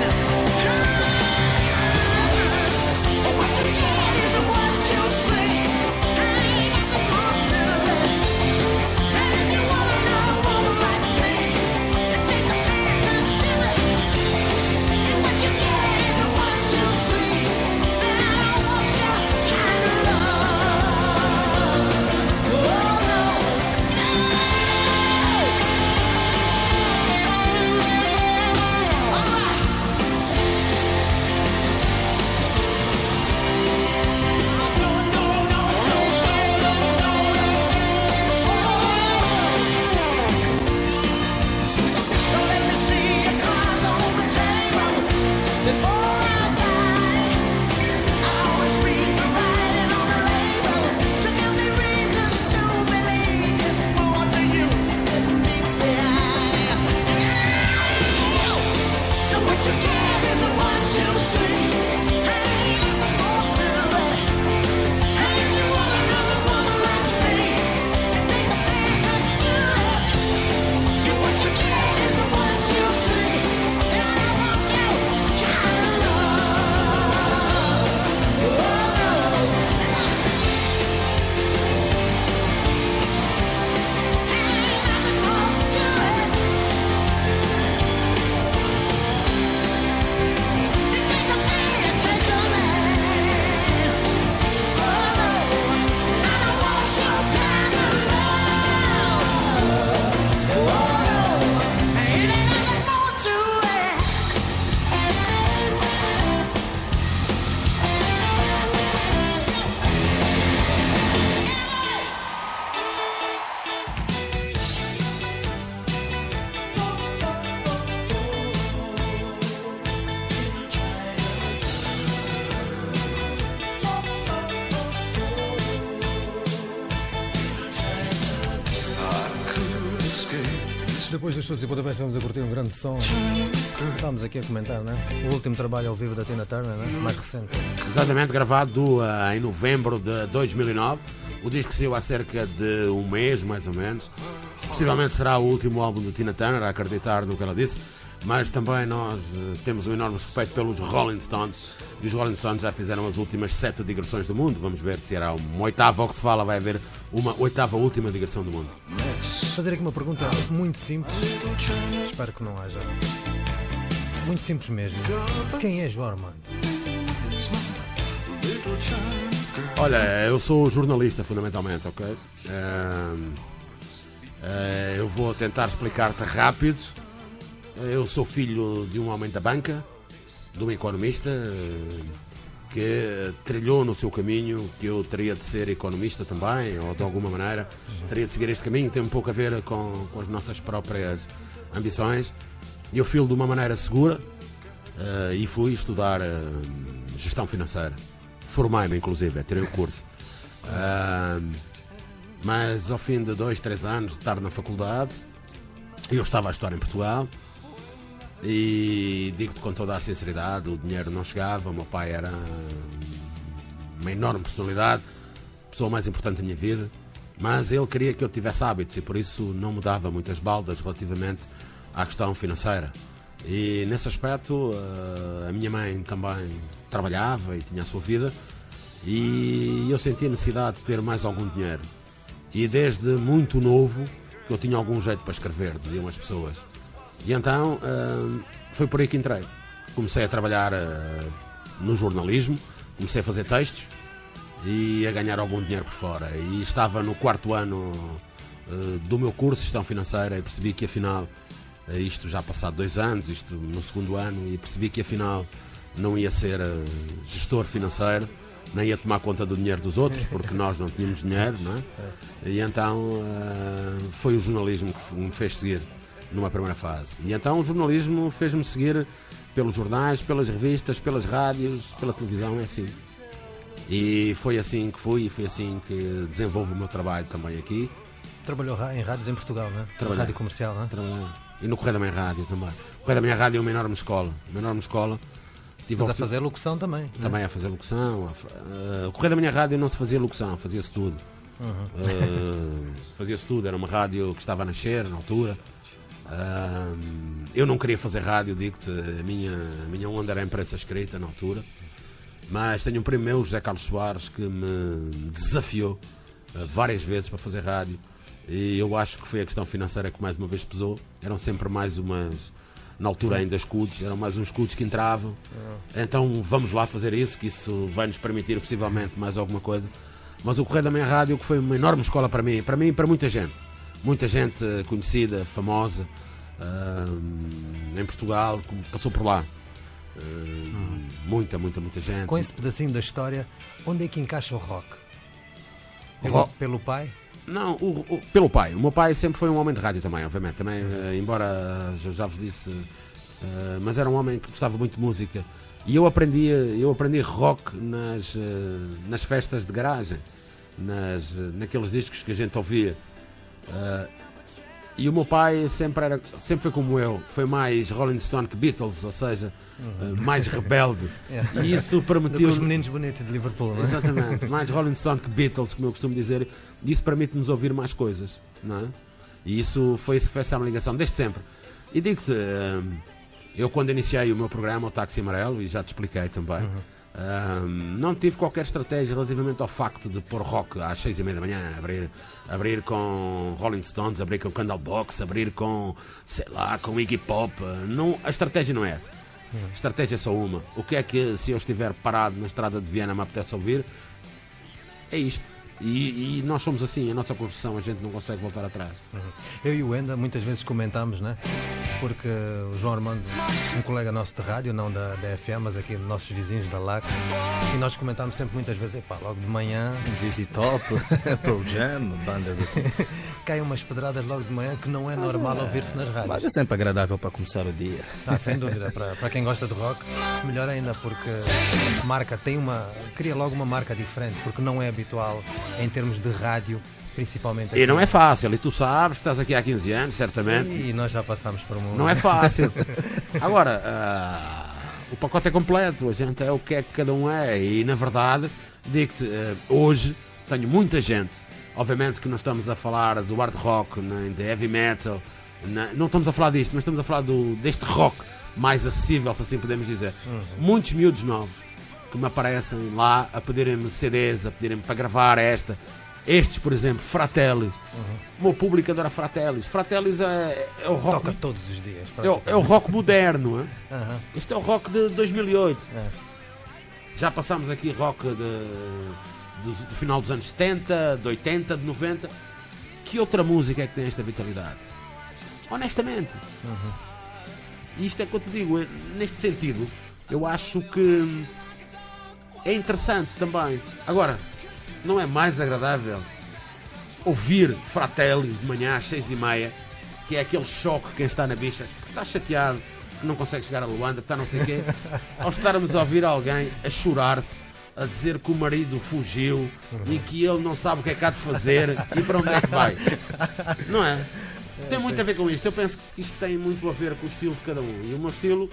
What you get is what you see. Ain't nothing more to it. And if you want another woman like me, it takes a man to do it. And what you get is what you see. And I don't want your kind of love. Oh no. Don't let me see your cards on the table before I die. I always read the writing on the label to give me reasons to believe there's more to you than meets the eye. And what you get is what you see. Ain't nothing more to it. And if you want another woman like me, it takes a man to do it. What you get is what you see. And I want you kind of love. Oh no. Ain't nothing more to it. It takes a man, it takes a man. Oh no. I don't want your kind of love. Oh no. Ain't nothing more to it. Depois dos chutes e pontapés vamos a curtir um grande som. Estamos aqui a comentar, né? O último trabalho ao vivo da Tina Turner, né? Mais recente. Exatamente, gravado em novembro de 2009. O disco saiu há cerca de um mês, mais ou menos. Possivelmente será o último álbum de Tina Turner, a acreditar no que ela disse. Mas também nós temos um enorme respeito pelos Rolling Stones. E os Rolling Stones já fizeram as últimas 7 digressões do mundo. Vamos ver se será uma oitava, ou que se fala, vai haver uma oitava última digressão do mundo. Fazer aqui uma pergunta muito simples. Espero que não haja. Muito simples mesmo. Quem é João Armando? Olha, eu sou jornalista fundamentalmente, ok? Eu vou tentar explicar-te rápido. Eu sou filho de um homem da banca, de um economista que trilhou no seu caminho que eu teria de ser economista também, ou de alguma maneira teria de seguir este caminho. Tem um pouco a ver com as nossas próprias ambições. Eu fui de uma maneira segura e fui estudar gestão financeira. Formei-me, inclusive, tirei o curso. Mas ao fim de 2, 3 anos de estar na faculdade, eu estava a estudar em Portugal. E digo-te com toda a sinceridade, o dinheiro não chegava, o meu pai era uma enorme personalidade, a pessoa mais importante da minha vida, mas ele queria que eu tivesse hábitos e por isso não me dava muitas baldas relativamente à questão financeira. E nesse aspecto a minha mãe também trabalhava e tinha a sua vida e eu sentia necessidade de ter mais algum dinheiro. E desde muito novo que eu tinha algum jeito para escrever, diziam as pessoas. E então foi por aí que entrei. Comecei a trabalhar no jornalismo, comecei a fazer textos e a ganhar algum dinheiro por fora. E estava no 4º ano do meu curso de gestão financeira e percebi que afinal, isto já passado 2 anos, isto no 2º ano, e percebi que afinal não ia ser gestor financeiro, nem ia tomar conta do dinheiro dos outros, porque nós não tínhamos dinheiro, não é? E então foi o jornalismo que me fez seguir numa primeira fase. E então o jornalismo fez-me seguir pelos jornais, pelas revistas, pelas rádios, pela televisão, é assim. E foi assim que fui, e foi assim que desenvolvo o meu trabalho também aqui. Trabalhou em rádios em Portugal, não é? Trabalhei. Rádio comercial, não é? Trabalhei. E no Correio da Manhã Rádio também. O Correio da Manhã Rádio é uma enorme escola. Uma enorme escola. Mas a fazer locução também. Também a fazer locução. O Correio da Manhã Rádio não se fazia locução, fazia-se tudo. Fazia-se tudo. Era uma rádio que estava a nascer na altura. Eu não queria fazer rádio, digo-te. A minha onda era a imprensa escrita na altura. Mas tenho um primo meu, José Carlos Soares, que me desafiou várias vezes para fazer rádio. E eu acho que foi a questão financeira que mais uma vez pesou. Eram sempre mais umas, na altura ainda escudos, eram mais uns escudos que entravam. Então vamos lá fazer isso, que isso vai nos permitir possivelmente mais alguma coisa. Mas o Correio da Manhã Rádio, que foi uma enorme escola para mim e para muita gente. Muita gente conhecida, famosa, em Portugal, que passou por lá. Muita gente. Com esse pedacinho da história, onde é que encaixa o rock? Pelo pai? Não, pelo pai. O meu pai sempre foi um homem de rádio também, obviamente. Também, embora já vos disse, mas era um homem que gostava muito de música. E eu aprendi rock nas festas de garagem, naqueles discos que a gente ouvia. E o meu pai sempre foi como eu, foi mais Rolling Stone que Beatles, ou seja, mais rebelde. E isso permitiu. Os meninos bonitos de Liverpool, não é? Exatamente, mais Rolling Stone que Beatles, como eu costumo dizer. E isso permite-nos ouvir mais coisas, não é? E isso foi essa ligação, desde sempre. E digo-te, eu quando iniciei o meu programa, o Táxi Amarelo, e já te expliquei também, não tive qualquer estratégia relativamente ao facto de pôr rock às 6h30 da manhã, abrir com Rolling Stones, abrir com Candlebox, abrir com, sei lá, com Iggy Pop. Não, a estratégia não é essa. A estratégia é só uma. O que é que, se eu estiver parado na estrada de Viena, me apetece ouvir? É isto. E nós somos assim, a nossa construção, a gente não consegue voltar atrás. Eu e o Enda muitas vezes comentamos, né? Porque o João Armando, um colega nosso de rádio, não da FM, mas aqui nossos vizinhos da LAC, e nós comentámos sempre muitas vezes, epá, logo de manhã ZZ Top, Pearl Jam, bandas assim. Caem umas pedradas logo de manhã que não é normal ouvir-se nas rádios. Mas é sempre agradável para começar o dia. Sem dúvida, para quem gosta de rock, melhor ainda, porque cria logo uma marca diferente, porque não é habitual em termos de rádio, principalmente aqui. E não é fácil, e tu sabes que estás aqui há 15 anos, certamente. E nós já passamos por um... Não é fácil. Agora, o pacote é completo, a gente é o que é que cada um é, e na verdade, digo-te, hoje tenho muita gente, obviamente que não estamos a falar do hard rock, nem de heavy metal, não estamos a falar disto, mas estamos a falar deste rock mais acessível, se assim podemos dizer. Muitos miúdos novos que me aparecem lá a pedirem-me CDs, a pedirem-me para gravar estes, por exemplo, Fratellis. O meu público adora Fratellis. Fratellis é o rock. Toca todos os dias. É o rock moderno. Este é o rock de 2008. Já passámos aqui rock do final dos anos 70, de 80, de 90. Que outra música é que tem esta vitalidade? Honestamente. E isto é o que eu te digo. Neste sentido, eu acho que é interessante também. Agora, não é mais agradável ouvir Fratellis de manhã às 6h30, que é aquele choque quem está na bicha, que está chateado, que não consegue chegar a Luanda, que está não sei o quê, ao estarmos a ouvir alguém a chorar-se, a dizer que o marido fugiu e que ele não sabe o que é que há de fazer e para onde é que vai. Não é? Tem muito a ver com isto. Eu penso que isto tem muito a ver com o estilo de cada um. E o meu estilo,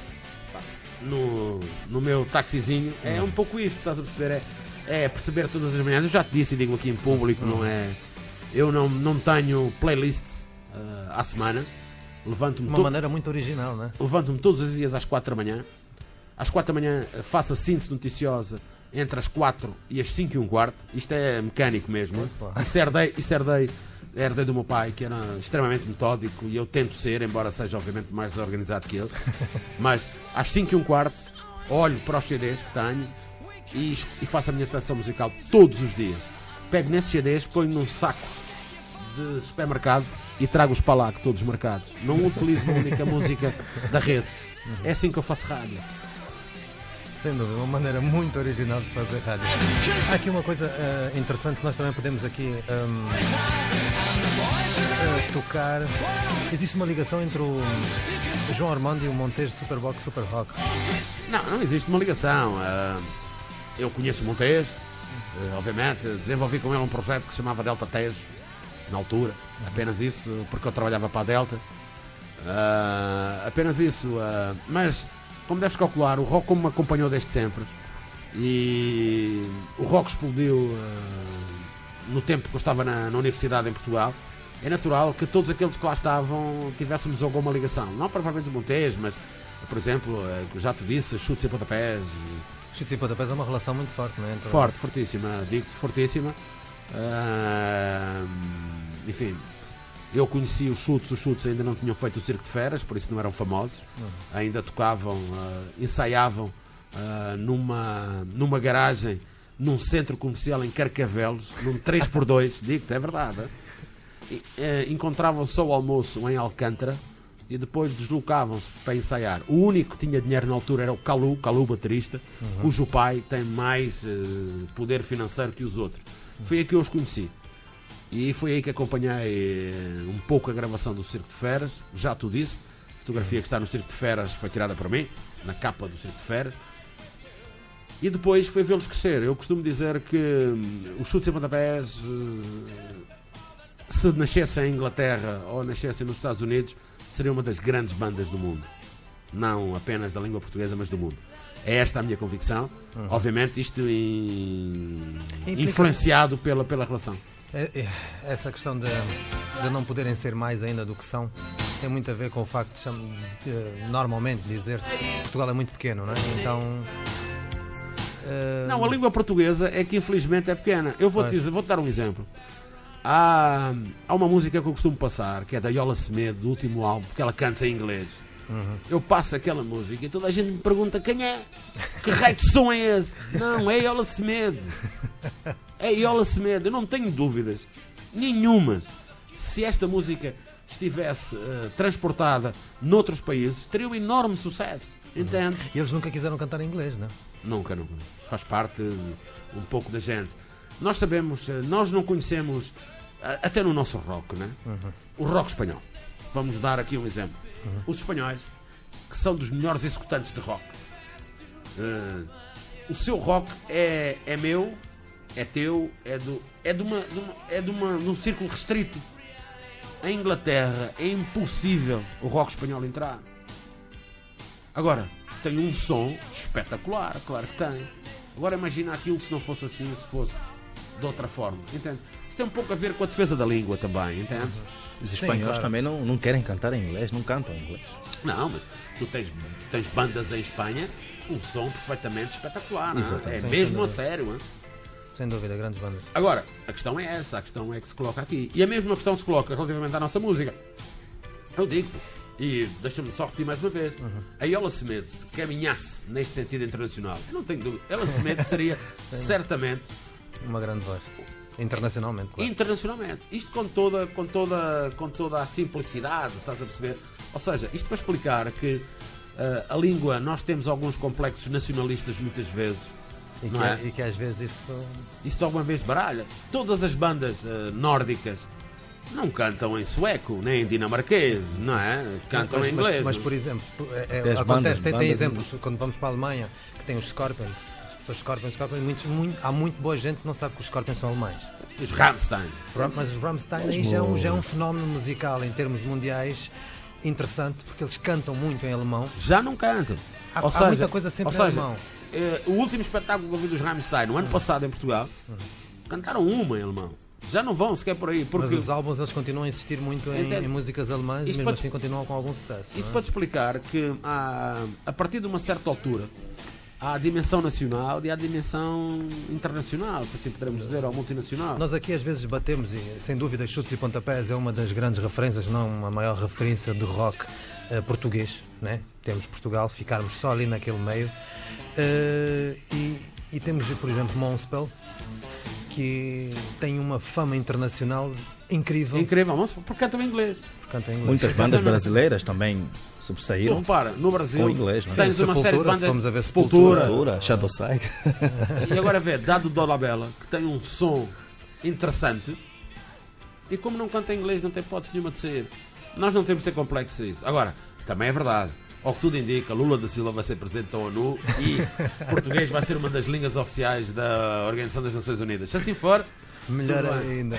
no meu taxizinho, é um pouco isto, estás a perceber? É perceber todas as manhãs. Eu já te disse e digo aqui em público, não é? Eu não tenho playlists à semana. Levanto-me uma maneira muito original, não é? Levanto-me todos os dias às 4 da manhã. Às 4 da manhã faço a síntese noticiosa entre as 4 e as 5h15. Isto é mecânico mesmo. Isso herdei do meu pai, que era extremamente metódico, e eu tento ser, embora seja obviamente mais desorganizado que ele. Mas às 5h15 olho para os CDs que tenho e faço a minha seleção musical todos os dias. Pego nesses CDs, ponho num saco de supermercado e trago-os para lá, todos marcados. Não utilizo uma única música da rede. É assim que eu faço rádio. Sem dúvida, uma maneira muito original de fazer rádio. Há aqui uma coisa interessante que nós também podemos aqui tocar. Existe uma ligação entre o João Armando e o Montejo de Superbox Super Rock. Não existe uma ligação. Eu conheço o Montejo, obviamente, desenvolvi com ele um projeto que se chamava Delta Tejo, na altura, apenas isso, porque eu trabalhava para a Delta. Apenas isso, mas como deves calcular, o rock como me acompanhou desde sempre, e o rock explodiu no tempo que eu estava na universidade em Portugal. É natural que todos aqueles que lá estavam tivéssemos alguma ligação, não provavelmente o Montejo, mas, por exemplo, já te disse, Chutes e Pontapés. Chutes e Pontapés é uma relação muito forte, não é? Forte, fortíssima, digo-te, fortíssima. Enfim, eu conheci os Chutes ainda não tinham feito o Circo de Feras, por isso não eram famosos. Ainda tocavam, ensaiavam numa garagem, num centro comercial em Carcavelos, num 3x2, digo-te, é verdade. Encontravam só o almoço em Alcântara e depois deslocavam-se para ensaiar. O único que tinha dinheiro na altura era o Calu baterista, cujo pai tem mais poder financeiro que os outros. Foi aí que eu os conheci. E foi aí que acompanhei um pouco a gravação do Circo de Feras. Já tu disse, a fotografia que está no Circo de Feras foi tirada por mim, na capa do Circo de Feras. E depois foi vê-los crescer. Eu costumo dizer que os Chutes e Pontapés, se nascessem em Inglaterra ou nascessem nos Estados Unidos, seria uma das grandes bandas do mundo. Não apenas da língua portuguesa, mas do mundo. É esta a minha convicção. Obviamente isto influenciado pela relação. Essa questão de não poderem ser mais ainda do que são tem muito a ver com o facto de normalmente dizer-se que Portugal é muito pequeno, não é? Então... Não, a língua portuguesa é que infelizmente é pequena. Eu vou-te dar um exemplo. Há uma música que eu costumo passar, que é da Yola Semedo, do último álbum, porque ela canta em inglês. Eu passo aquela música e toda a gente me pergunta quem é? Que raio de som é esse? Não, é Yola Semedo. É Yola Semedo. Eu não tenho dúvidas nenhumas. Se esta música estivesse transportada noutros países, teria um enorme sucesso. Entende? E eles nunca quiseram cantar em inglês, não? Nunca. Faz parte um pouco da gente. Nós sabemos, nós não conhecemos, até no nosso rock, né? O rock espanhol. Vamos dar aqui um exemplo. Os espanhóis, que são dos melhores executantes de rock. O seu rock é meu, é teu, é de um círculo restrito. Em Inglaterra é impossível o rock espanhol entrar. Agora, tem um som espetacular, claro que tem. Agora imagina aquilo se não fosse assim, se fosse de outra forma, entende? Isso tem um pouco a ver com a defesa da língua também, entende? Os espanhóis também não querem cantar em inglês, não cantam em inglês. Não, mas tu tens bandas em Espanha com um som perfeitamente espetacular, não é? É mesmo a sério, não é? Sem dúvida, grandes bandas. Agora, a questão é essa, a questão é que se coloca aqui. E a mesma questão se coloca relativamente à nossa música. Eu digo, e deixa-me só repetir mais uma vez, a Yola Semedo, se caminhasse neste sentido internacional, eu não tenho dúvida, Yola Semedo seria certamente uma grande voz. Internacionalmente, claro. Internacionalmente. Isto com toda a simplicidade, estás a perceber? Ou seja, isto para explicar que a língua, nós temos alguns complexos nacionalistas muitas vezes. E que às vezes isso de alguma vez baralha. Todas as bandas nórdicas não cantam em sueco, nem em dinamarquês, não é? Cantam em inglês. Mas por exemplo, acontece, tem exemplos, quando vamos para a Alemanha, que tem os Scorpions. Os Scorpions, há muito boa gente que não sabe que os Scorpions são alemães. Os Rammstein. Mas os Rammstein aí já é um fenómeno musical em termos mundiais interessante, porque eles cantam muito em alemão. Já não cantam. Há muita coisa sempre em alemão. O último espetáculo que eu vi dos Rammstein, no ano passado em Portugal, cantaram uma em alemão. Já não vão sequer por aí. Porque... Mas os álbuns eles continuam a insistir muito em músicas alemãs e mesmo assim continuam com algum sucesso. Isso pode explicar que a partir de uma certa altura há a dimensão nacional e há a dimensão internacional, se assim podemos dizer, ou multinacional. Nós aqui às vezes batemos, e sem dúvida Chutes e Pontapés é uma das grandes referências, não a maior referência de rock português, né? Temos Portugal, ficarmos só ali naquele meio. E temos, por exemplo, Monspell, que tem uma fama internacional incrível. Incrível, porque cantam em inglês. Muitas bandas brasileiras também sobressaíram. Repara, no Brasil com inglês, não é? tens uma série de bandas. Vamos a ver Sepultura, Shadowside. E agora vê, Dado Dolabella, que tem um som interessante, e como não canta em inglês, não tem hipótese nenhuma de sair. Nós não temos de ter complexo a isso. Agora, também é verdade. Ao que tudo indica, Lula da Silva vai ser presidente da ONU e português vai ser uma das línguas oficiais da Organização das Nações Unidas. Se assim for, melhor ainda.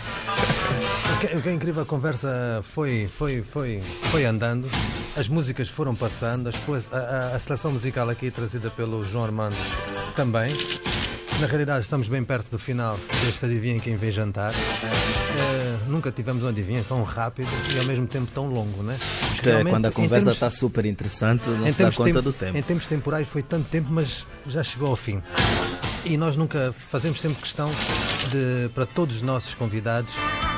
O que é incrível, a conversa foi andando, as músicas foram passando, a seleção musical aqui trazida pelo João Armando também. Na realidade estamos bem perto do final deste Adivinha Quem Vem Jantar. Nunca tivemos um adivinha tão rápido e ao mesmo tempo tão longo, né? Isto é, quando a conversa está super interessante, não se dá conta do tempo. Em tempos temporais foi tanto tempo, mas já chegou ao fim. E nós nunca fazemos sempre questão de, para todos os nossos convidados,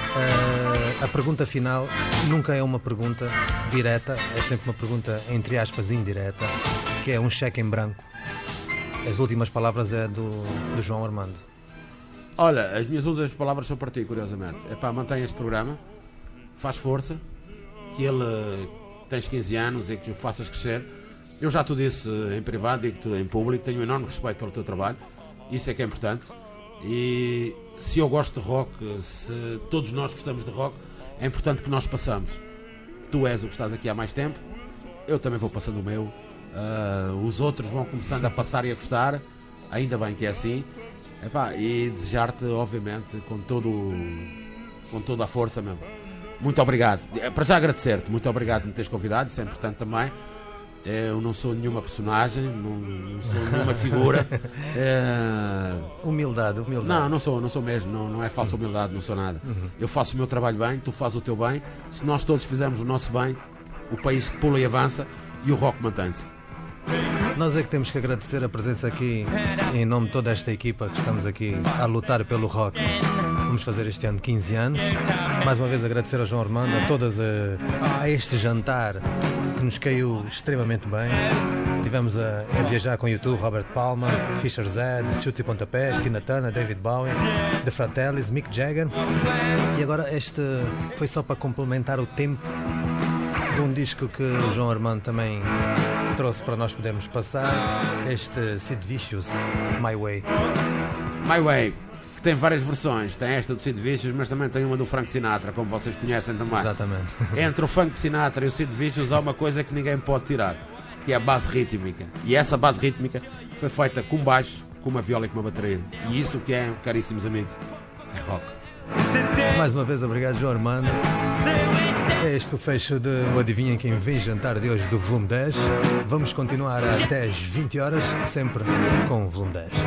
a pergunta final nunca é uma pergunta direta, é sempre uma pergunta, entre aspas, indireta, que é um cheque em branco. As últimas palavras é do João Armando. Olha, as minhas últimas palavras são para ti, curiosamente. Mantenha este programa, faz força, que ele tens 15 anos e que o faças crescer. Eu já te disse em privado, digo-te em público, tenho um enorme respeito pelo teu trabalho, isso é que é importante. E se eu gosto de rock, se todos nós gostamos de rock, é importante que nós passamos. Tu és o que estás aqui há mais tempo, eu também vou passando o meu. Os outros vão começando a passar e a gostar, ainda bem que é assim. E desejar-te, obviamente, com toda a força mesmo. Muito obrigado. Para já agradecer-te, muito obrigado por me teres convidado, isso é importante também. Eu não sou nenhuma personagem, não sou nenhuma figura. Humildade. Não sou mesmo, não é falsa humildade, não sou nada. Eu faço o meu trabalho bem, tu fazes o teu bem. Se nós todos fizermos o nosso bem, o país pula e avança e o rock mantém-se. Nós é que temos que agradecer a presença aqui, em nome de toda esta equipa que estamos aqui a lutar pelo rock. Vamos fazer este ano 15 anos. Mais uma vez agradecer ao João Armando, a este jantar que nos caiu extremamente bem. Tivemos a viajar com o YouTube, Robert Palmer, Fisher Zed, Chutes e Pontapés, Tina Turner, David Bowie, The Fratellis, Mick Jagger. E agora este foi só para complementar o tempo de um disco que o João Armando também trouxe para nós podermos passar, este Sid Vicious, My Way. My Way, que tem várias versões, tem esta do Sid Vicious, mas também tem uma do Frank Sinatra, como vocês conhecem também. Exatamente. Entre o Frank Sinatra e o Sid Vicious há uma coisa que ninguém pode tirar, que é a base rítmica. E essa base rítmica foi feita com baixo, com uma viola e com uma bateria. E isso que é, caríssimos amigos, é rock. Mais uma vez, obrigado, João Armando. É este o fecho do Adivinha Quem Vem Jantar de hoje do Volume 10. Vamos continuar até às 20 horas, sempre com o Volume 10.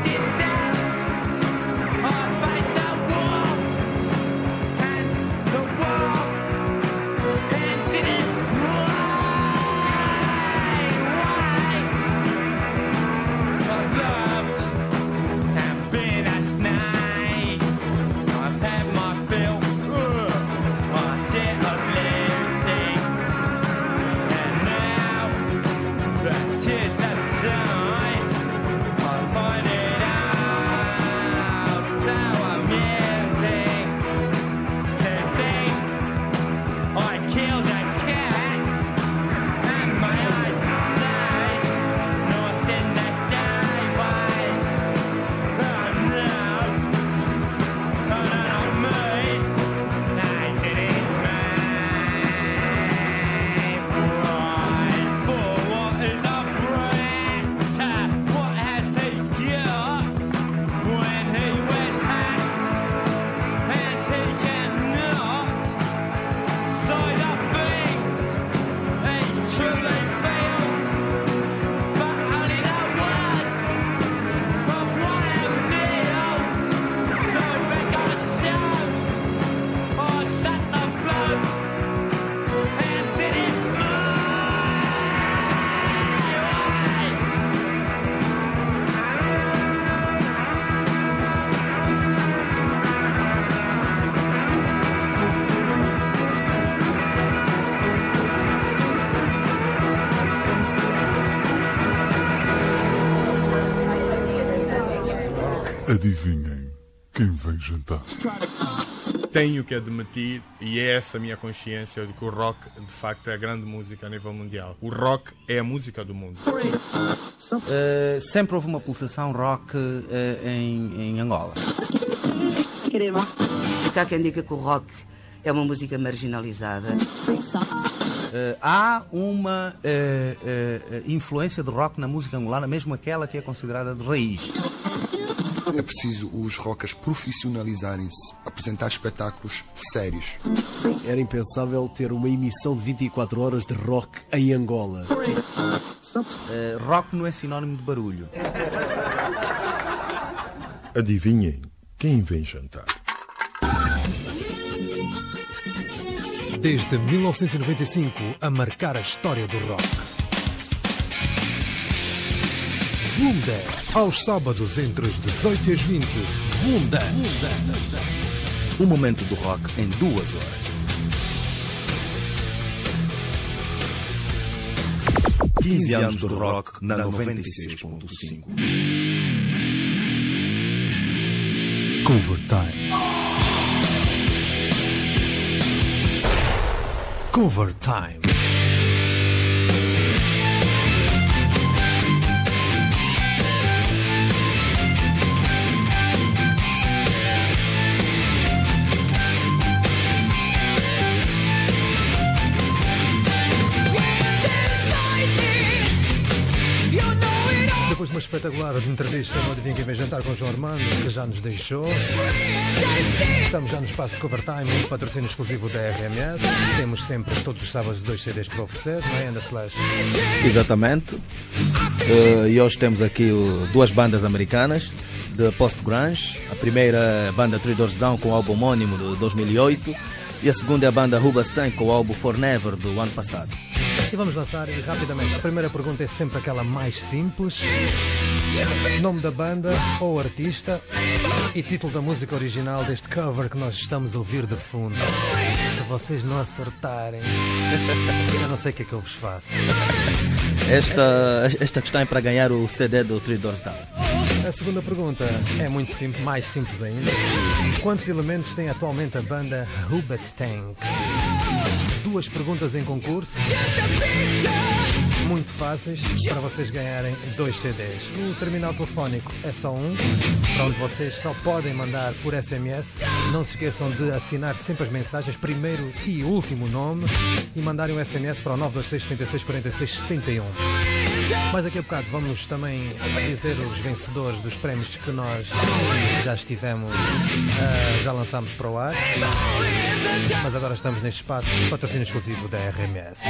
Adivinhem Quem vem jantar? Tenho que admitir, e é essa a minha consciência, de que o rock de facto é a grande música a nível mundial. O rock é a música do mundo. Sempre houve uma pulsação rock em Angola. Porque há quem diga que o rock é uma música marginalizada. Há uma influência do rock na música angolana, mesmo aquela que é considerada de raiz. É preciso os rockers profissionalizarem-se, apresentar espetáculos sérios. Era impensável ter uma emissão de 24 horas de rock em Angola. Rock não é sinónimo de barulho. Adivinhem quem vem jantar? Desde 1995, a marcar a história do rock. Vunda, aos sábados entre as 18 e as 20. Vunda. O momento do rock em 2 horas. $15 anos do rock na 96.5. Cover Time. Cover Time. Depois de uma espetacular entrevista no Adivinha Quem Vem Jantar com João Armando, que já nos deixou, estamos já no espaço de Cover Time, um patrocínio exclusivo da RMS. Temos sempre, todos os sábados, 2 CDs para oferecer, não é, Anda Slash? Exatamente. E hoje temos aqui 2 bandas americanas de post-grunge. A primeira banda Three Doors Down com o álbum homónimo de 2008 e a segunda é a banda Hoobastank com o álbum Forever do ano passado. E vamos lançar rapidamente. A primeira pergunta é sempre aquela mais simples. Nome da banda ou artista e título da música original deste cover que nós estamos a ouvir de fundo. Se vocês não acertarem, eu não sei o que é que eu vos faço. Esta questão é para ganhar o CD do Three Doors Down. A segunda pergunta é muito simples, mais simples ainda. Quantos elementos tem atualmente a banda Hoobastank? 2 perguntas em concurso, muito fáceis, para vocês ganharem 2 CDs. O terminal telefónico é só um, para onde vocês só podem mandar por SMS. Não se esqueçam de assinar sempre as mensagens, primeiro e último nome, e mandarem um SMS para o 926 76 46 71. Mas daqui a bocado vamos também dizer os vencedores dos prémios que nós já estivemos, já lançámos para o ar. Mas agora estamos neste espaço, patrocínio exclusivo da RMS.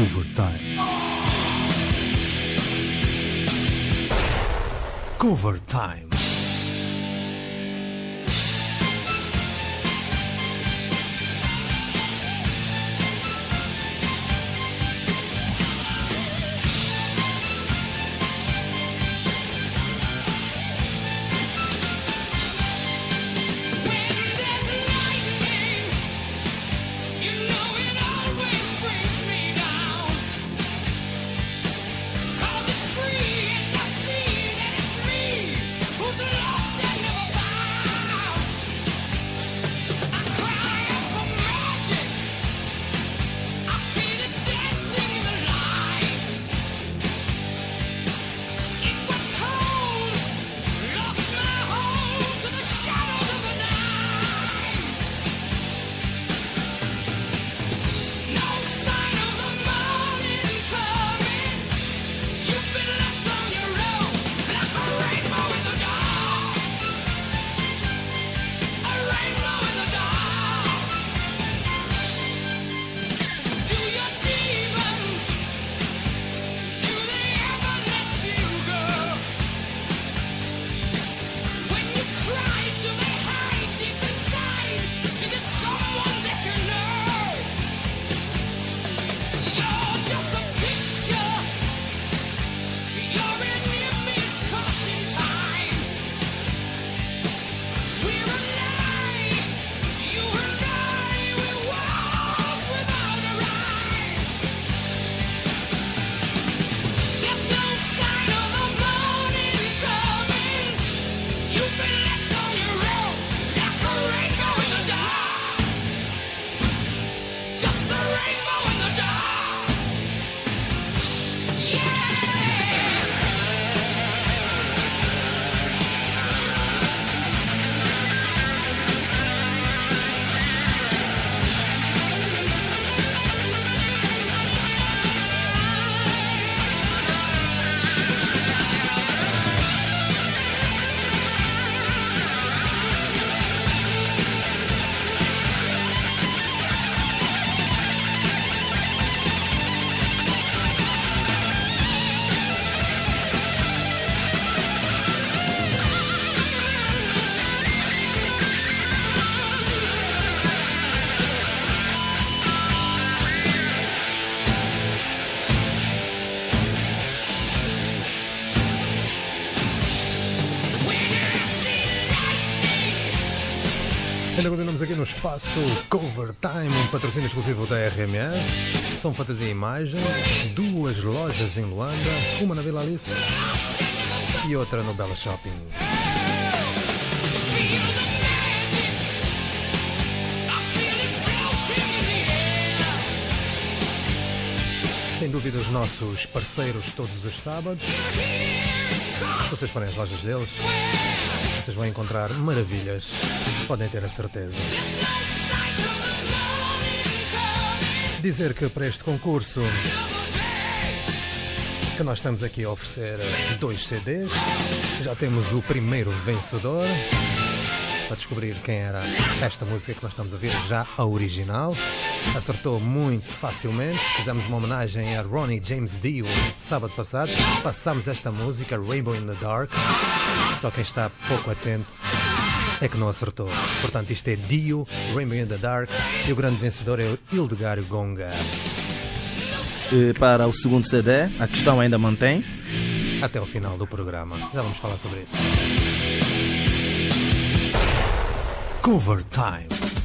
Cover Time. Cover Time. Ainda continuamos aqui no espaço Cover Time, um patrocínio exclusivo da RMS. São Fantasia e Imagem, 2 lojas em Luanda, uma na Vila Alice e outra no Bela Shopping. Sem dúvida os nossos parceiros todos os sábados. Se vocês forem às lojas deles, vocês vão encontrar maravilhas, podem ter a certeza. Dizer que para este concurso que nós estamos aqui a oferecer 2 CDs, já temos o primeiro vencedor. Para descobrir quem era esta música que nós estamos a ouvir, já a original. Acertou muito facilmente. Fizemos uma homenagem a Ronnie James Dio sábado passado. Passámos esta música, Rainbow in the Dark. Só quem está pouco atento é que não acertou. Portanto, isto é Dio, Rainbow in the Dark. E o grande vencedor é o Hildegário Gonga. Para o segundo CD, a questão ainda mantém. Até o final do programa. Já vamos falar sobre isso. Cover Time.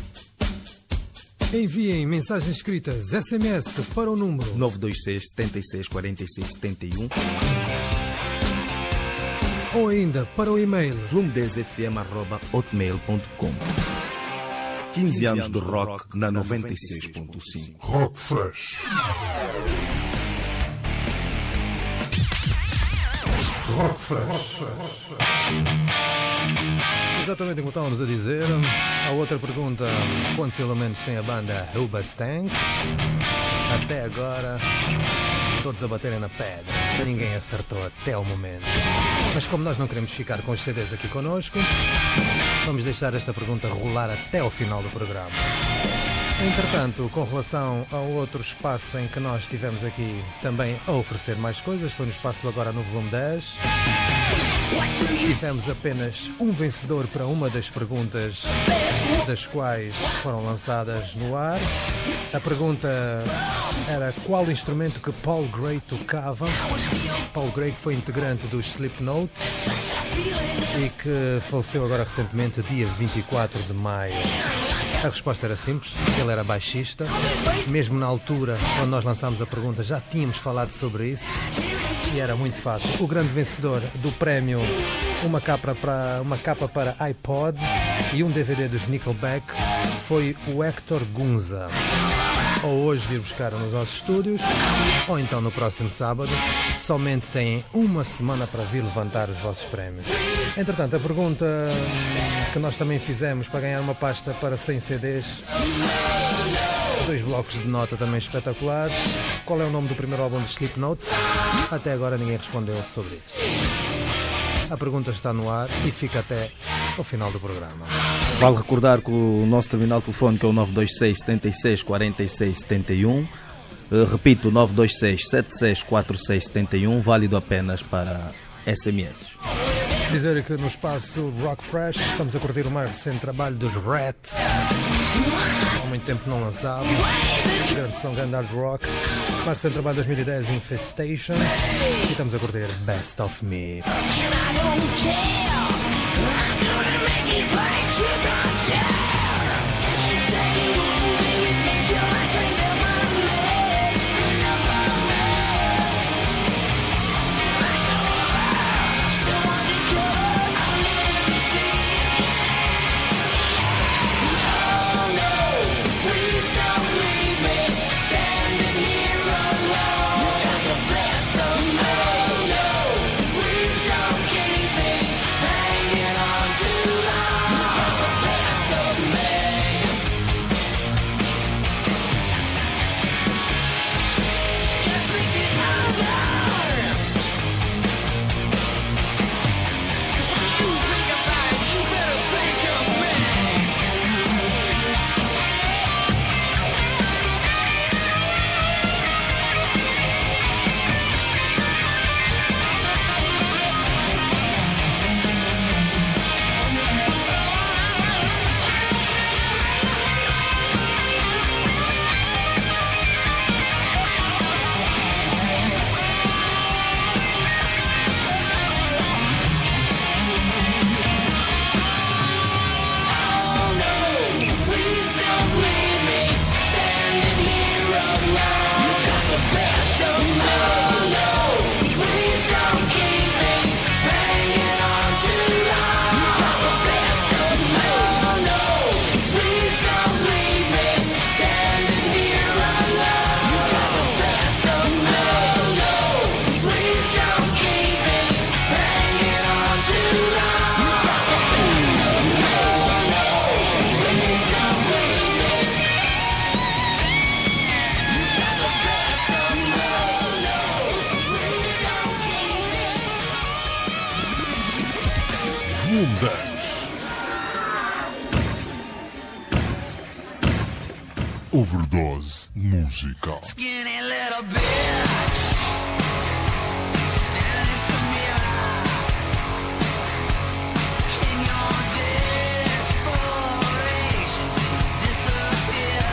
Enviem mensagens escritas SMS para o número 926 76 46 71 ou ainda para o e-mail flumdesfm@hotmail.com. 15 anos de rock na 96.5. Rock Fresh. Rock Fresh. Exatamente como estávamos a dizer. A outra pergunta: quantos elementos tem a banda Hoobastank? Até agora, todos a baterem na pedra. Ninguém acertou até o momento. Mas como nós não queremos ficar com os CDs aqui connosco, vamos deixar esta pergunta rolar até ao final do programa. Entretanto, com relação ao outro espaço em que nós estivemos aqui também a oferecer mais coisas, foi no espaço do Agora no volume 10. Tivemos apenas um vencedor para uma das perguntas das quais foram lançadas no ar. A pergunta era qual instrumento que Paul Gray tocava. Paul Gray, que foi integrante do Slipknot e que faleceu agora recentemente, dia 24 de maio. A resposta era simples, ele era baixista. Mesmo na altura, quando nós lançámos a pergunta, já tínhamos falado sobre isso e era muito fácil. O grande vencedor do prémio, uma capa para iPod e um DVD dos Nickelback, foi o Hector Gunza. Ou hoje vir buscar nos nossos estúdios, ou então no próximo sábado. Somente têm uma semana para vir levantar os vossos prémios. Entretanto, a pergunta que nós também fizemos para ganhar uma pasta para 100 CDs, 2 blocos de nota também espetaculares. Qual é o nome do primeiro álbum de Slipknot? Até agora ninguém respondeu sobre isso. A pergunta está no ar e fica até ao final do programa. Vale recordar que o nosso terminal telefónico é o 926 76 46 71. Repito, 926 76 46 71, válido apenas para SMS. Dizer que no espaço Rock Fresh estamos a curtir o mais recente trabalho dos Rat. Há muito tempo não lançado. Grande som, grande hard rock. Mais recente trabalho de 2010, Infestation. E estamos a curtir Best of Me. Overdose musical. Skinny little bitch. Standing for me in your desperation to disappear.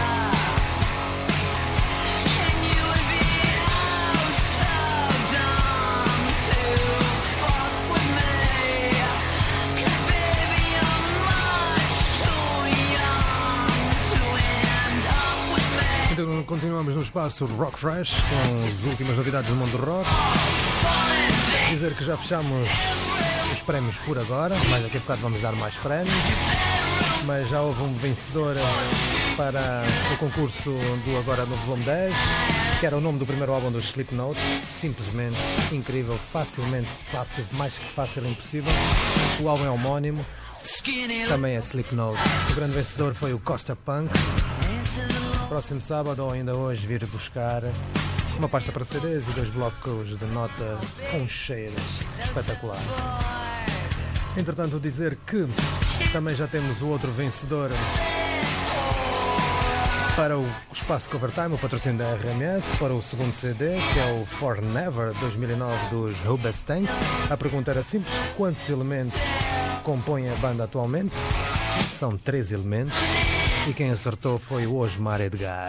And you would be oh so dumb to fuck with me. 'Cause baby you're much too young to end up with me. Então continuamos no espaço Rock Fresh com as últimas novidades do mundo do rock. Dizer que já fechamos os prémios por agora, mas daqui a bocado vamos dar mais prémios. Mas já houve um vencedor para o concurso do Agora no volume 10, que era o nome do primeiro álbum do Slipknot. Simplesmente incrível, facilmente fácil, mais que fácil, impossível. O álbum é homónimo, também é Slipknot. O grande vencedor foi o Costa Punk. Próximo sábado ou ainda hoje vir buscar uma pasta para CDs e 2 blocos de nota com um cheiro espetacular. Entretanto, dizer que também já temos o outro vencedor Para o espaço Covertime, o patrocínio da RMS, para o segundo CD, que é o For Never 2009 dos Hoobastank. A pergunta era simples: quantos elementos compõem a banda atualmente? São 3 elementos. E quem acertou foi o Osmar Edgar.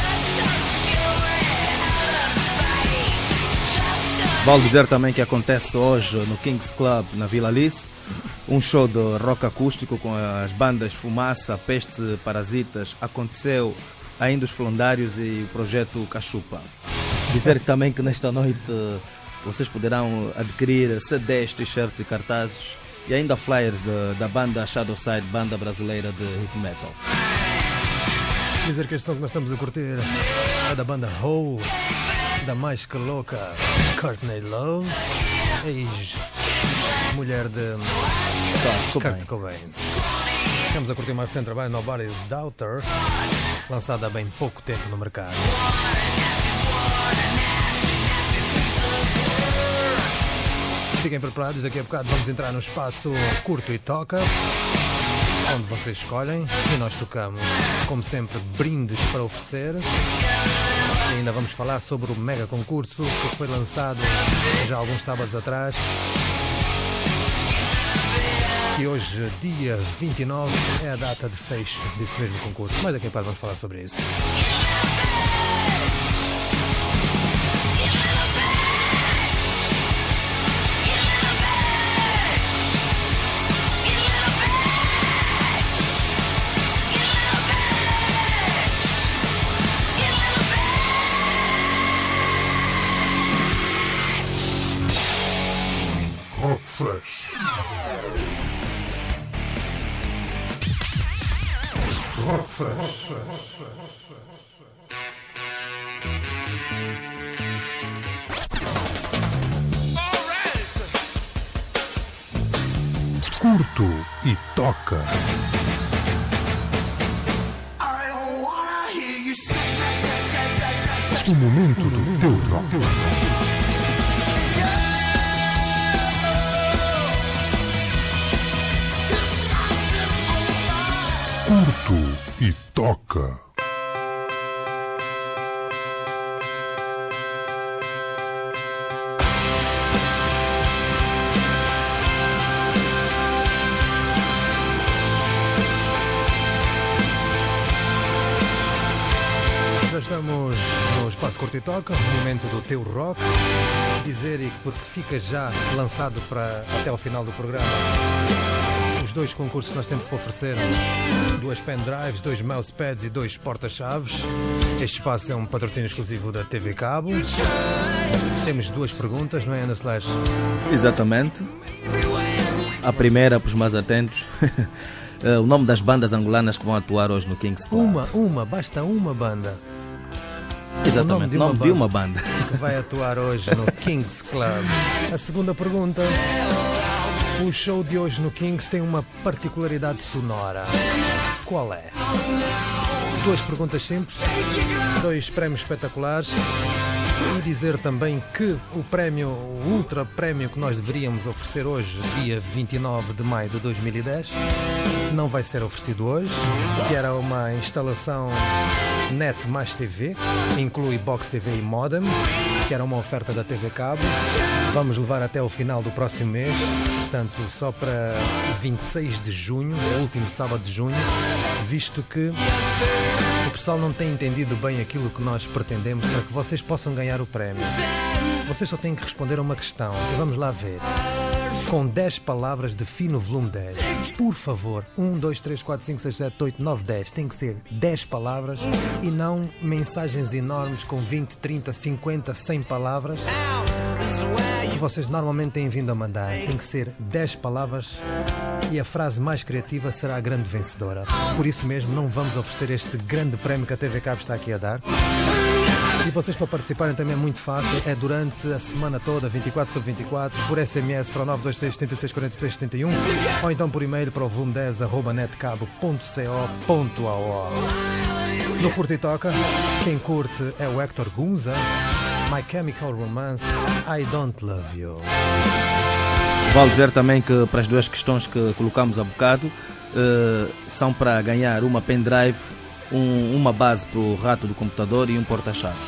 Vale dizer também que acontece hoje no Kings Club, na Vila Alice, um show de rock acústico com as bandas Fumaça, Pestes, Parasitas. Aconteceu ainda os Flondários e o projeto Cachupa. Dizer também que nesta noite vocês poderão adquirir CDs, t-shirts e cartazes e ainda flyers da banda Shadowside, banda brasileira de heavy metal. Dizer que este som que nós estamos a curtir é da banda Hole, da mais que louca Courtney Love, ex-mulher de Kurt Cobain. Estamos a curtir mais recente trabalho Nobody's Daughter, lançado há bem pouco tempo no mercado. Fiquem preparados, daqui a bocado vamos entrar no espaço Curto e Toca, onde vocês escolhem e nós tocamos, como sempre, brindes para oferecer. E ainda vamos falar sobre o mega concurso que foi lançado já há alguns sábados atrás, que hoje, dia 29, é a data de fecho desse mesmo concurso. Mas daqui a pouco vamos falar sobre isso. Rock Fresh. Rock Fresh. Curto e toca. O momento do teu rock. Curto e toca. Já estamos no espaço Curto e Toca, no momento do teu rock. Dizer, e porque fica já lançado para até ao final do programa, os 2 concursos que nós temos para oferecer: 2 pendrives, 2 mousepads e 2 porta-chaves. Este espaço é um patrocínio exclusivo da TV Cabo. Temos 2 perguntas, não é, Ana Slash? Exatamente. A primeira, para os mais atentos, o nome das bandas angolanas que vão atuar hoje no Kings Club. Basta uma banda. Exatamente, o nome de uma banda que vai atuar hoje no Kings Club. A segunda pergunta: o show de hoje no Kings tem uma particularidade sonora. Qual é? 2 perguntas simples, 2 prémios espetaculares. E dizer também que o prémio, o ultra prémio que nós deveríamos oferecer hoje, dia 29 de maio de 2010, não vai ser oferecido hoje, que era uma instalação Net mais TV, inclui Box TV e Modem, que era uma oferta da TV Cabo. Vamos levar até o final do próximo mês, portanto só para 26 de junho, é o último sábado de junho, visto que o pessoal não tem entendido bem aquilo que nós pretendemos para que vocês possam ganhar o prémio. Vocês só têm que responder a uma questão, e vamos lá ver. Com 10 palavras, define o volume 10. Por favor, 1, 2, 3, 4, 5, 6, 7, 8, 9, 10. Tem que ser 10 palavras e não mensagens enormes com 20, 30, 50, 100 palavras que vocês normalmente têm vindo a mandar. Tem que ser 10 palavras e a frase mais criativa será a grande vencedora. Por isso mesmo, não vamos oferecer este grande prémio que a TV Cabo está aqui a dar. E vocês, para participarem, também é muito fácil. É durante a semana toda, 24/24, por SMS para o 926 76 46 71 ou então por e-mail para o volume10@netcabo.co.ao. No Curto e Toca, quem curte é o Hector Gunza, My Chemical Romance, I Don't Love You. Vale dizer também que para as 2 questões que colocamos há bocado, são para ganhar uma pendrive, uma base para o rato do computador e um porta-chaves.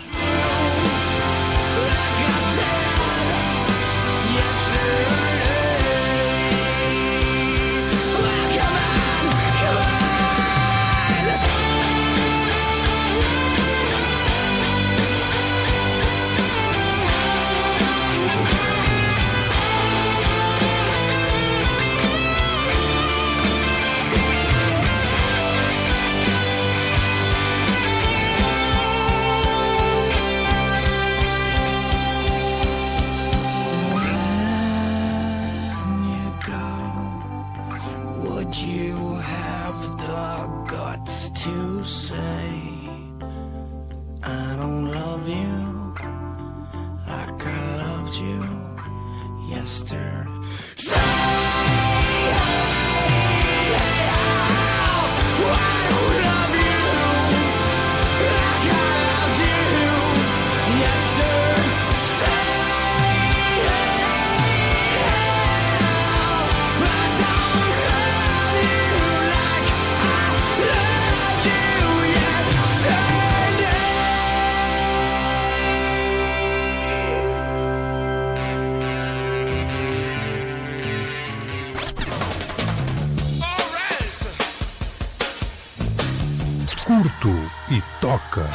Curto e toca.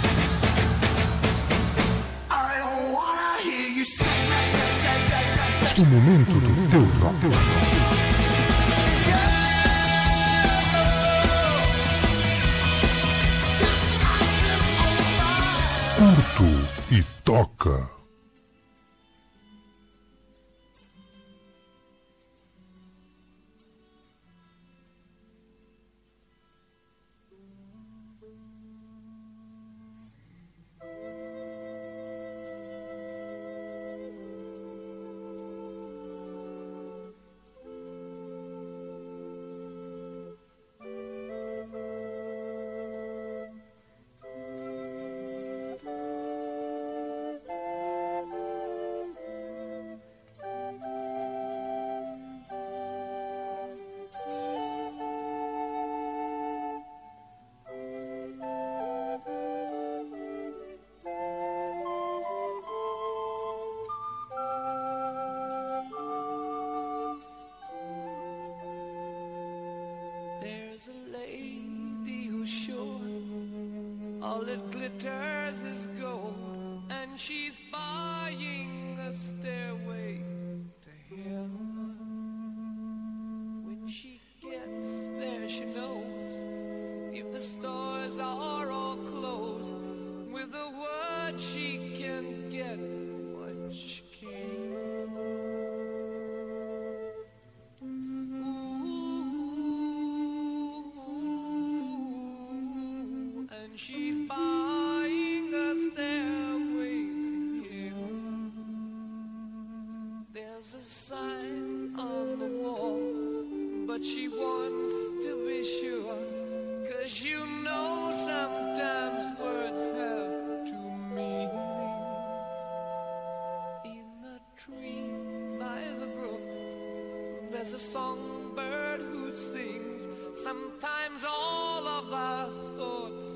O momento do teu rock. Curto e toca. There's a lady who's sure all that glitters is gold, and she's buying a stairway to heaven. When she gets there, she knows if the stores are all closed, with a word she can get what she came for. She's buying a stairway to heaven. There's a sign on the wall, but she wants to be sure, 'cause you know sometimes words have two meanings. In a tree by the brook, there's a songbird who sings. Sometimes all of our thoughts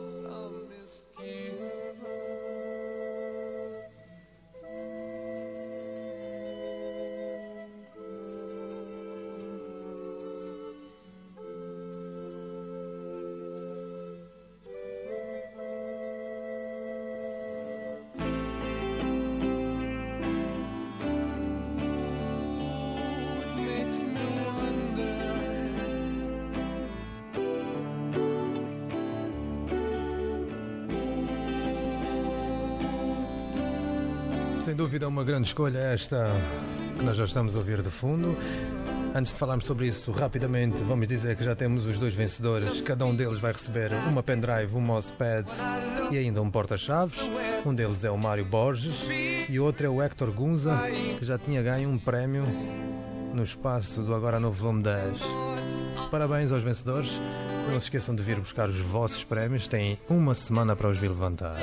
Sem dúvida, uma grande escolha esta que nós já estamos a ouvir de fundo. Antes de falarmos sobre isso, rapidamente, vamos dizer que já temos os dois vencedores. Cada um deles vai receber uma pendrive, um mousepad e ainda um porta-chaves. Um deles é o Mário Borges e o outro é o Héctor Gunza, que já tinha ganho um prémio no espaço do Agora Novo Volume 10. Parabéns aos vencedores. Não se esqueçam de vir buscar os vossos prémios. Têm uma semana para os vir levantar.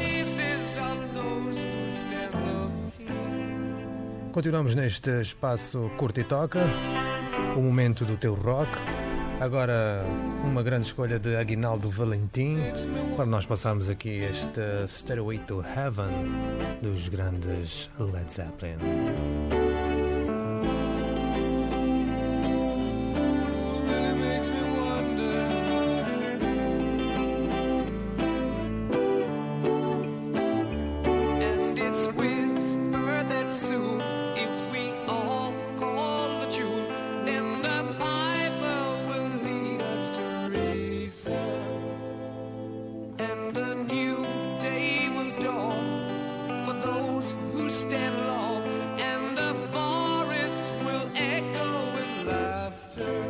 Continuamos neste espaço Curto e Toca, o momento do teu rock. Agora, uma grande escolha de Aguinaldo Valentim para nós passarmos aqui este Stairway to Heaven dos grandes Led Zeppelin. Stand long and the forests will echo with laughter.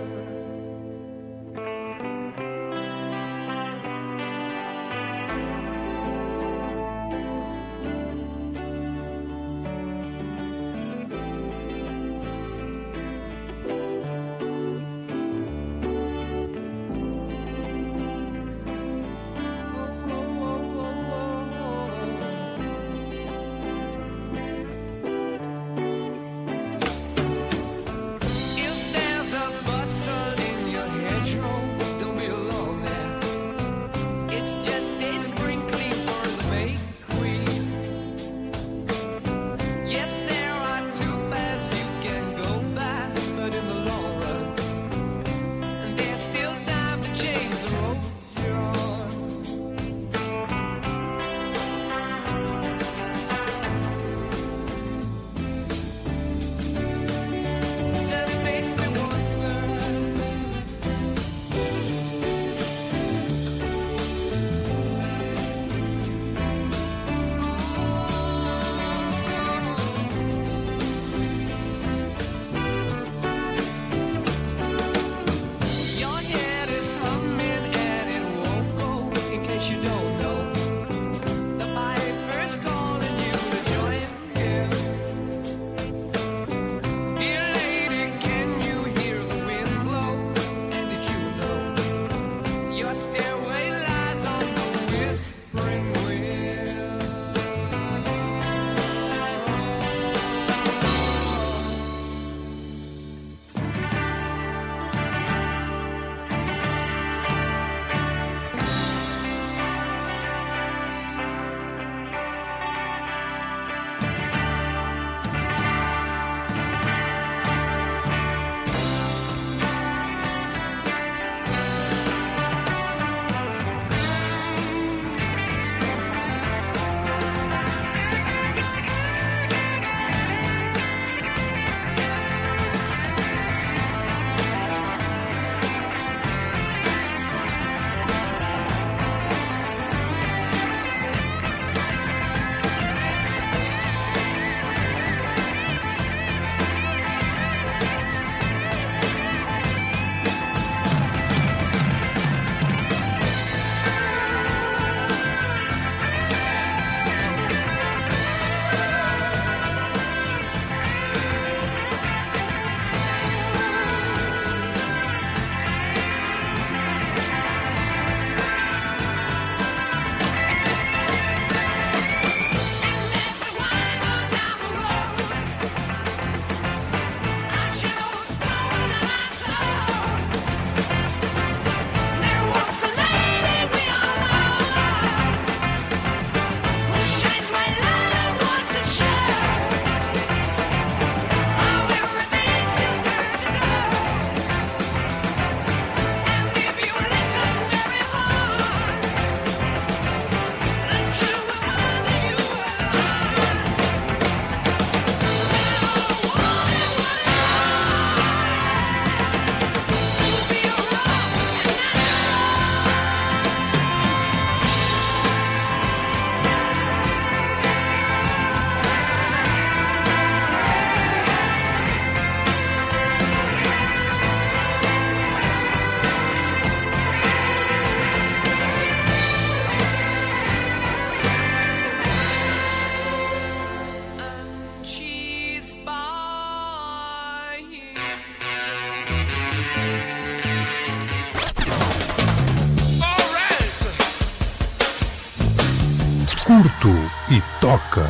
Curto e toca.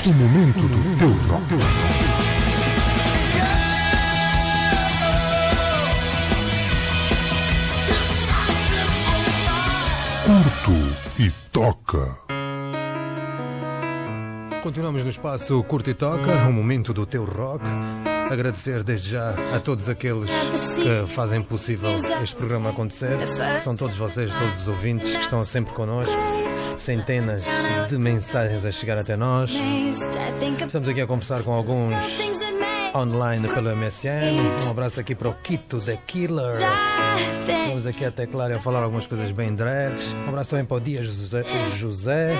O momento do teu rock. Curto e toca. Continuamos no espaço Curto e Toca, o momento do teu rock. Agradecer desde já a todos aqueles que fazem possível este programa acontecer. São todos vocês, todos os ouvintes que estão sempre connosco. Centenas de mensagens a chegar até nós. Estamos aqui a conversar com alguns online pelo MSN. Um abraço aqui para o Quito The Killer. Estamos aqui a teclar e a falar algumas coisas bem dreads. Um abraço também para o Dias José.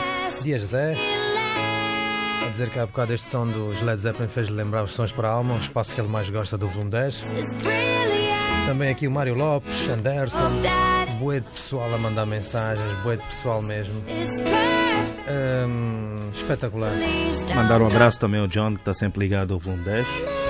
A dizer que há bocado este som dos Led Zeppelin fez-lhe lembrar os sons para a alma, um espaço que ele mais gosta do volume 10. Também aqui o Mário Lopes, Anderson, bué de pessoal a mandar mensagens, bué de pessoal mesmo. Espetacular. Mandar um abraço também ao John, que está sempre ligado ao volume 10.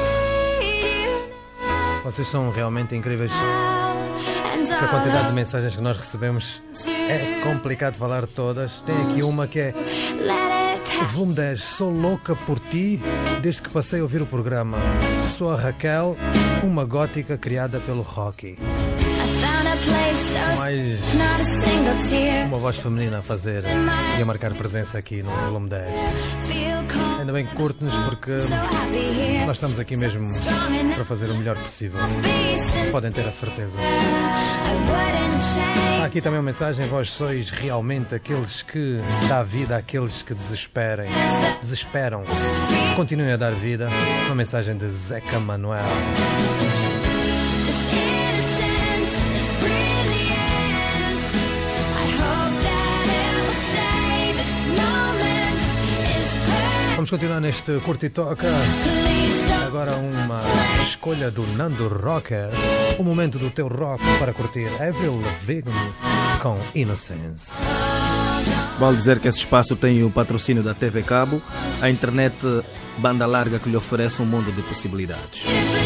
Vocês são realmente incríveis. A quantidade de mensagens que nós recebemos é complicado falar todas. Tem aqui uma que é: volume 10, sou louca por ti desde que passei a ouvir o programa. Sou a Raquel, uma gótica criada pelo Rocky. Mais uma voz feminina a fazer e a marcar presença aqui no volume 10. Ainda bem que curte-nos, porque nós estamos aqui mesmo para fazer o melhor possível. Podem ter a certeza. Há aqui também uma mensagem: vós sois realmente aqueles que dá vida àqueles que desesperam. Continuem a dar vida. Uma mensagem de Zeca Manuel. Vamos continuar neste Curto e Toca. Agora uma escolha do Nando Rocker. O momento do teu rock para curtir Avril Lavigne com Innocence. Vale dizer que esse espaço tem o patrocínio da TV Cabo, a internet banda larga que lhe oferece um mundo de possibilidades.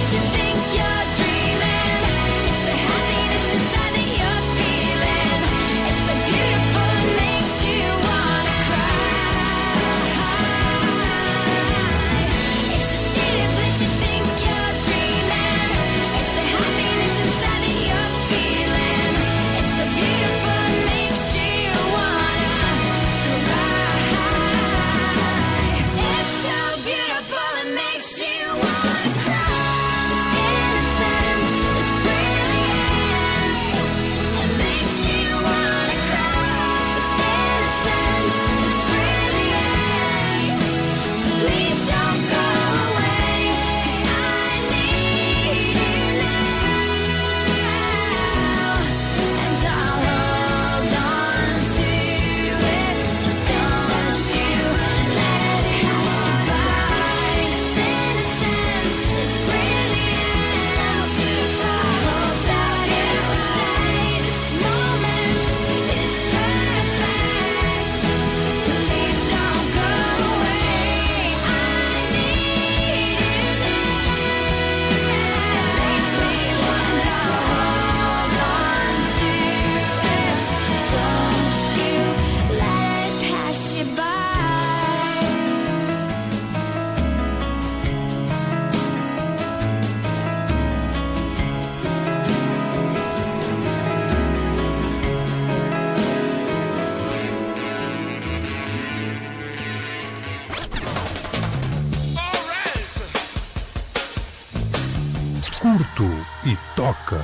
Curto e toca.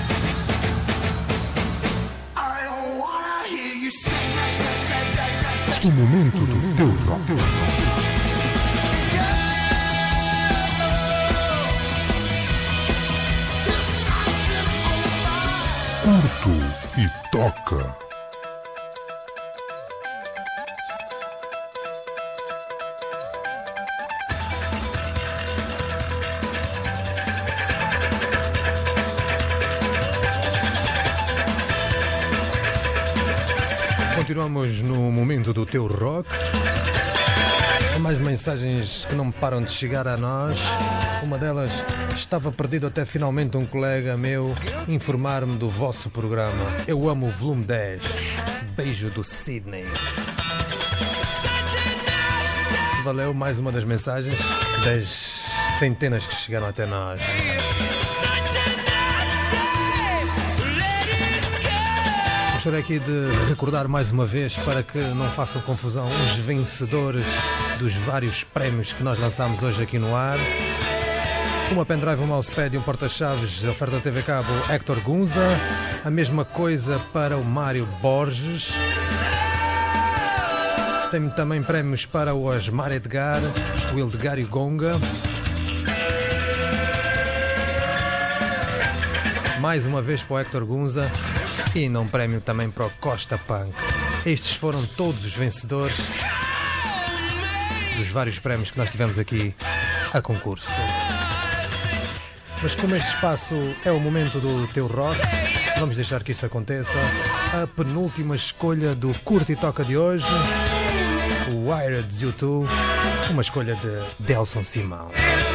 O momento do teu rock. Curto e toca. Continuamos no momento do teu rock. Há mais mensagens que não param de chegar a nós. Uma delas: estava perdido até finalmente um colega meu informar-me do vosso programa. Eu amo o volume 10. Beijo do Sydney. valeu mais uma das mensagens das centenas que chegaram até nós. Gostaria aqui de recordar mais uma vez, para que não façam confusão, os vencedores dos vários prémios que nós lançámos hoje aqui no ar. Uma pendrive, um mousepad e um porta-chaves, oferta TV Cabo Héctor Gunza. A mesma coisa para o Mário Borges. Tem também prémios para o Osmar Edgar, o Edgar Gonga. Mais uma vez para o Héctor Gunza. E ainda um prémio também para o Costa Punk. Estes foram todos os vencedores dos vários prémios que nós tivemos aqui a concurso. Mas como este espaço é o momento do teu rock, vamos deixar que isso aconteça. A penúltima escolha do Curta e Toca de hoje, o Wired U2, uma escolha de Delson Simão.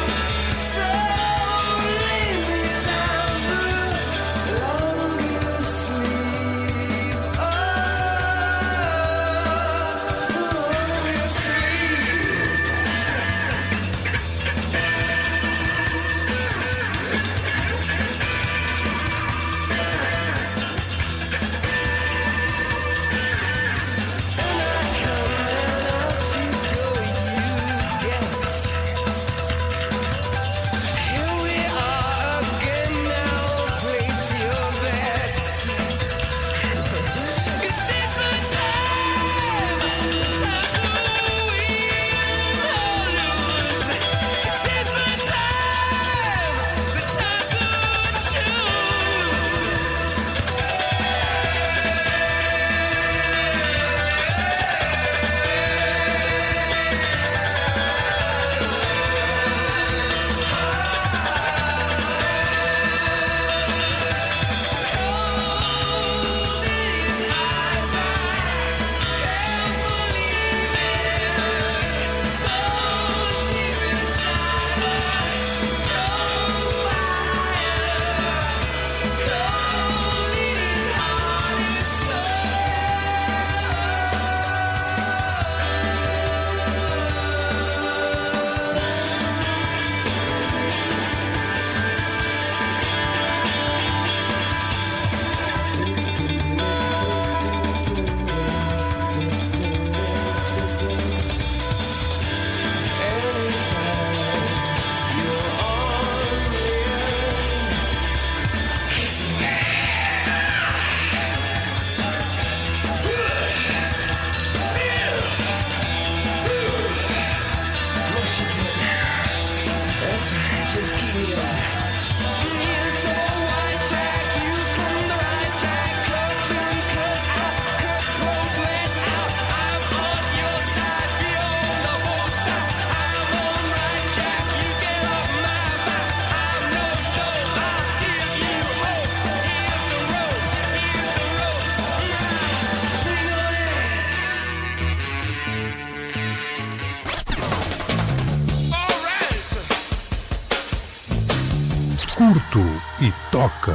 Curto e toca.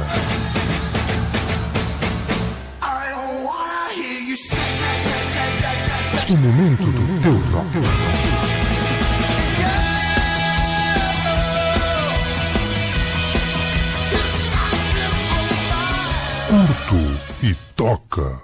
O momento do teu rock. Curto e toca.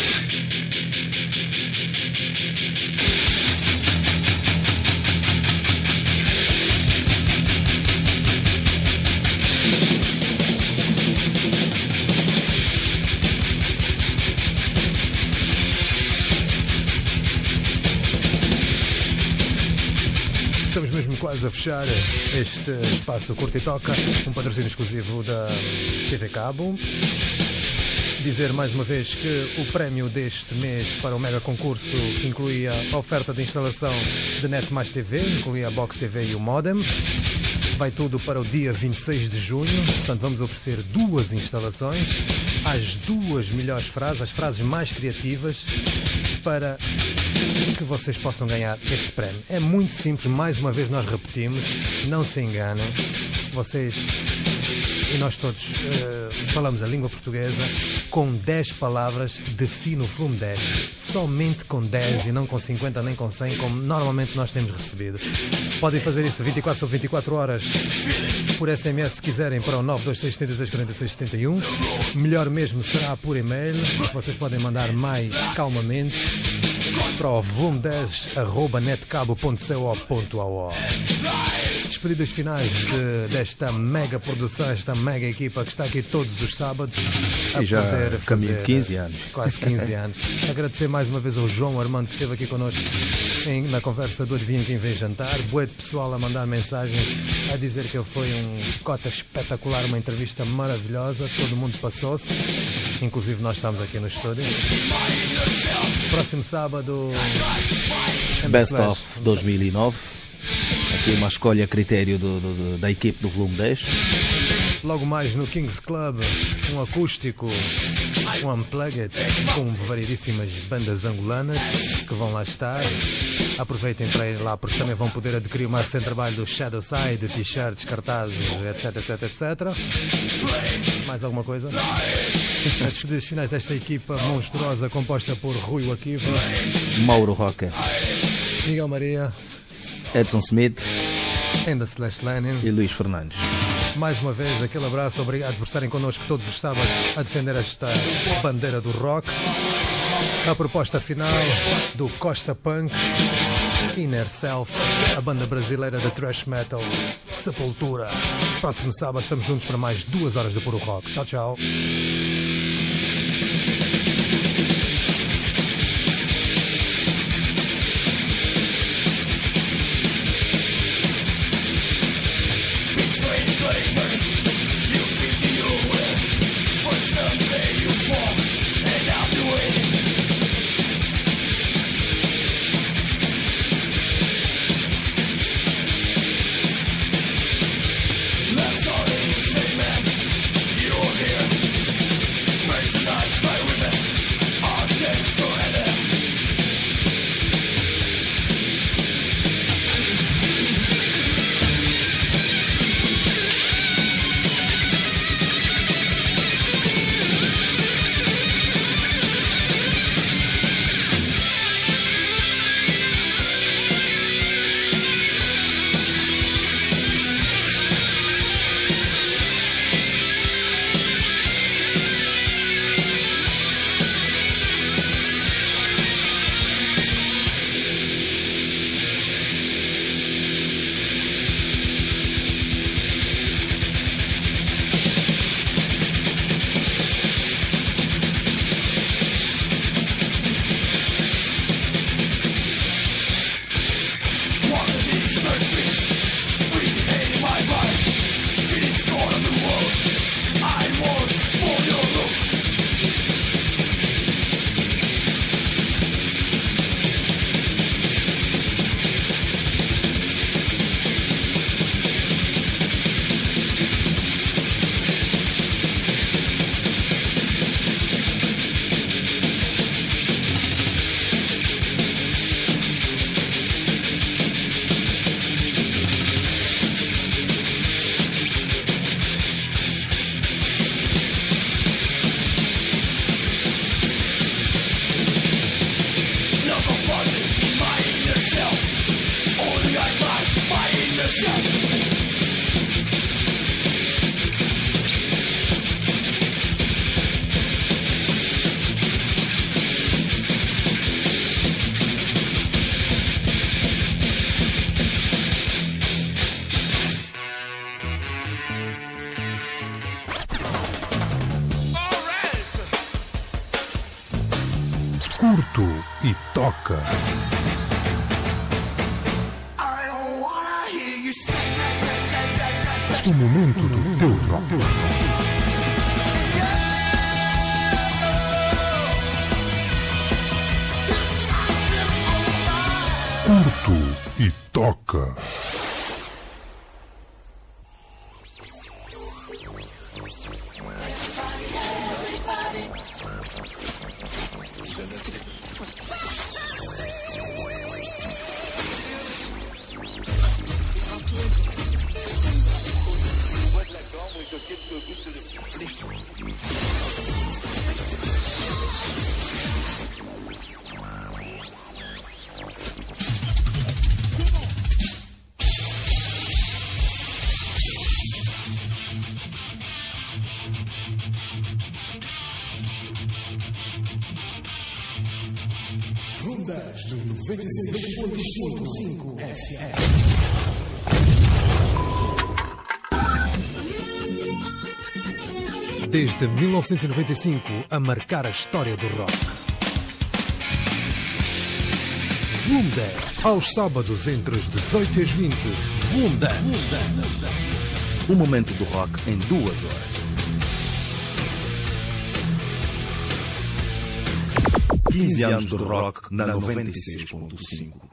Estamos mesmo quase a fechar este espaço Curta e Toca, um patrocínio exclusivo da TV Cabo. Dizer mais uma vez que o prémio deste mês para o mega concurso incluía a oferta de instalação de Net Mais TV, incluía a Box TV e o modem. Vai tudo para o dia 26 de junho, portanto vamos oferecer 2 instalações, as 2 melhores frases, as frases mais criativas, para que vocês possam ganhar este prémio. É muito simples, mais uma vez nós repetimos, não se enganem. vocês e nós todos falamos a língua portuguesa, com 10 palavras define o volume 10. Somente com 10 e não com 50 nem com 100, como normalmente nós temos recebido. Podem fazer isso 24 sobre 24 horas por SMS se quiserem para o 926764671. Melhor mesmo será por e-mail, vocês podem mandar mais calmamente para o volume10@netcabo.co.au. Despedidas finais desta mega produção, esta mega equipa que está aqui todos os sábados a e já poder caminho fazer 15 anos. quase 15 anos. Agradecer mais uma vez ao João Armando que esteve aqui connosco na conversa do Adivinha Quem Vem Jantar. Bué de pessoal a mandar mensagens a dizer que ele foi um cota espetacular, uma entrevista maravilhosa, todo mundo passou-se, inclusive nós estamos aqui no estúdio. Próximo sábado, Best of 2009. Aqui uma escolha a critério da equipe do volume 10. Logo mais no Kings Club, um acústico, um unplugged com variedíssimas bandas angolanas que vão lá estar. Aproveitem para ir lá porque também vão poder adquirir o mais recente trabalho do Shadow Side, t-shirts, cartazes, etc, etc, etc. Mais alguma coisa? As despedidas finais desta equipa monstruosa composta por Rui Wakiva, Mauro Roca, Miguel Maria, Edson Smith Enda Slash Lenin e Luís Fernandes. Mais uma vez, aquele abraço, obrigado por estarem connosco todos os sábados a defender esta bandeira do rock. A proposta final do Costa Punk, Inner Self, a banda brasileira de thrash metal Sepultura. Próximo sábado estamos juntos para mais 2 horas de puro rock. Tchau, tchau. Curto e toca. O momento do teu rock. Curto e toca. Rondas dos 96.5 FM. Desde 1995, a marcar a história do rock. Volume 10, aos sábados entre as 18 e as 20. Volume 10. Um momento do rock em 2 horas. 15 anos do rock na 96.5.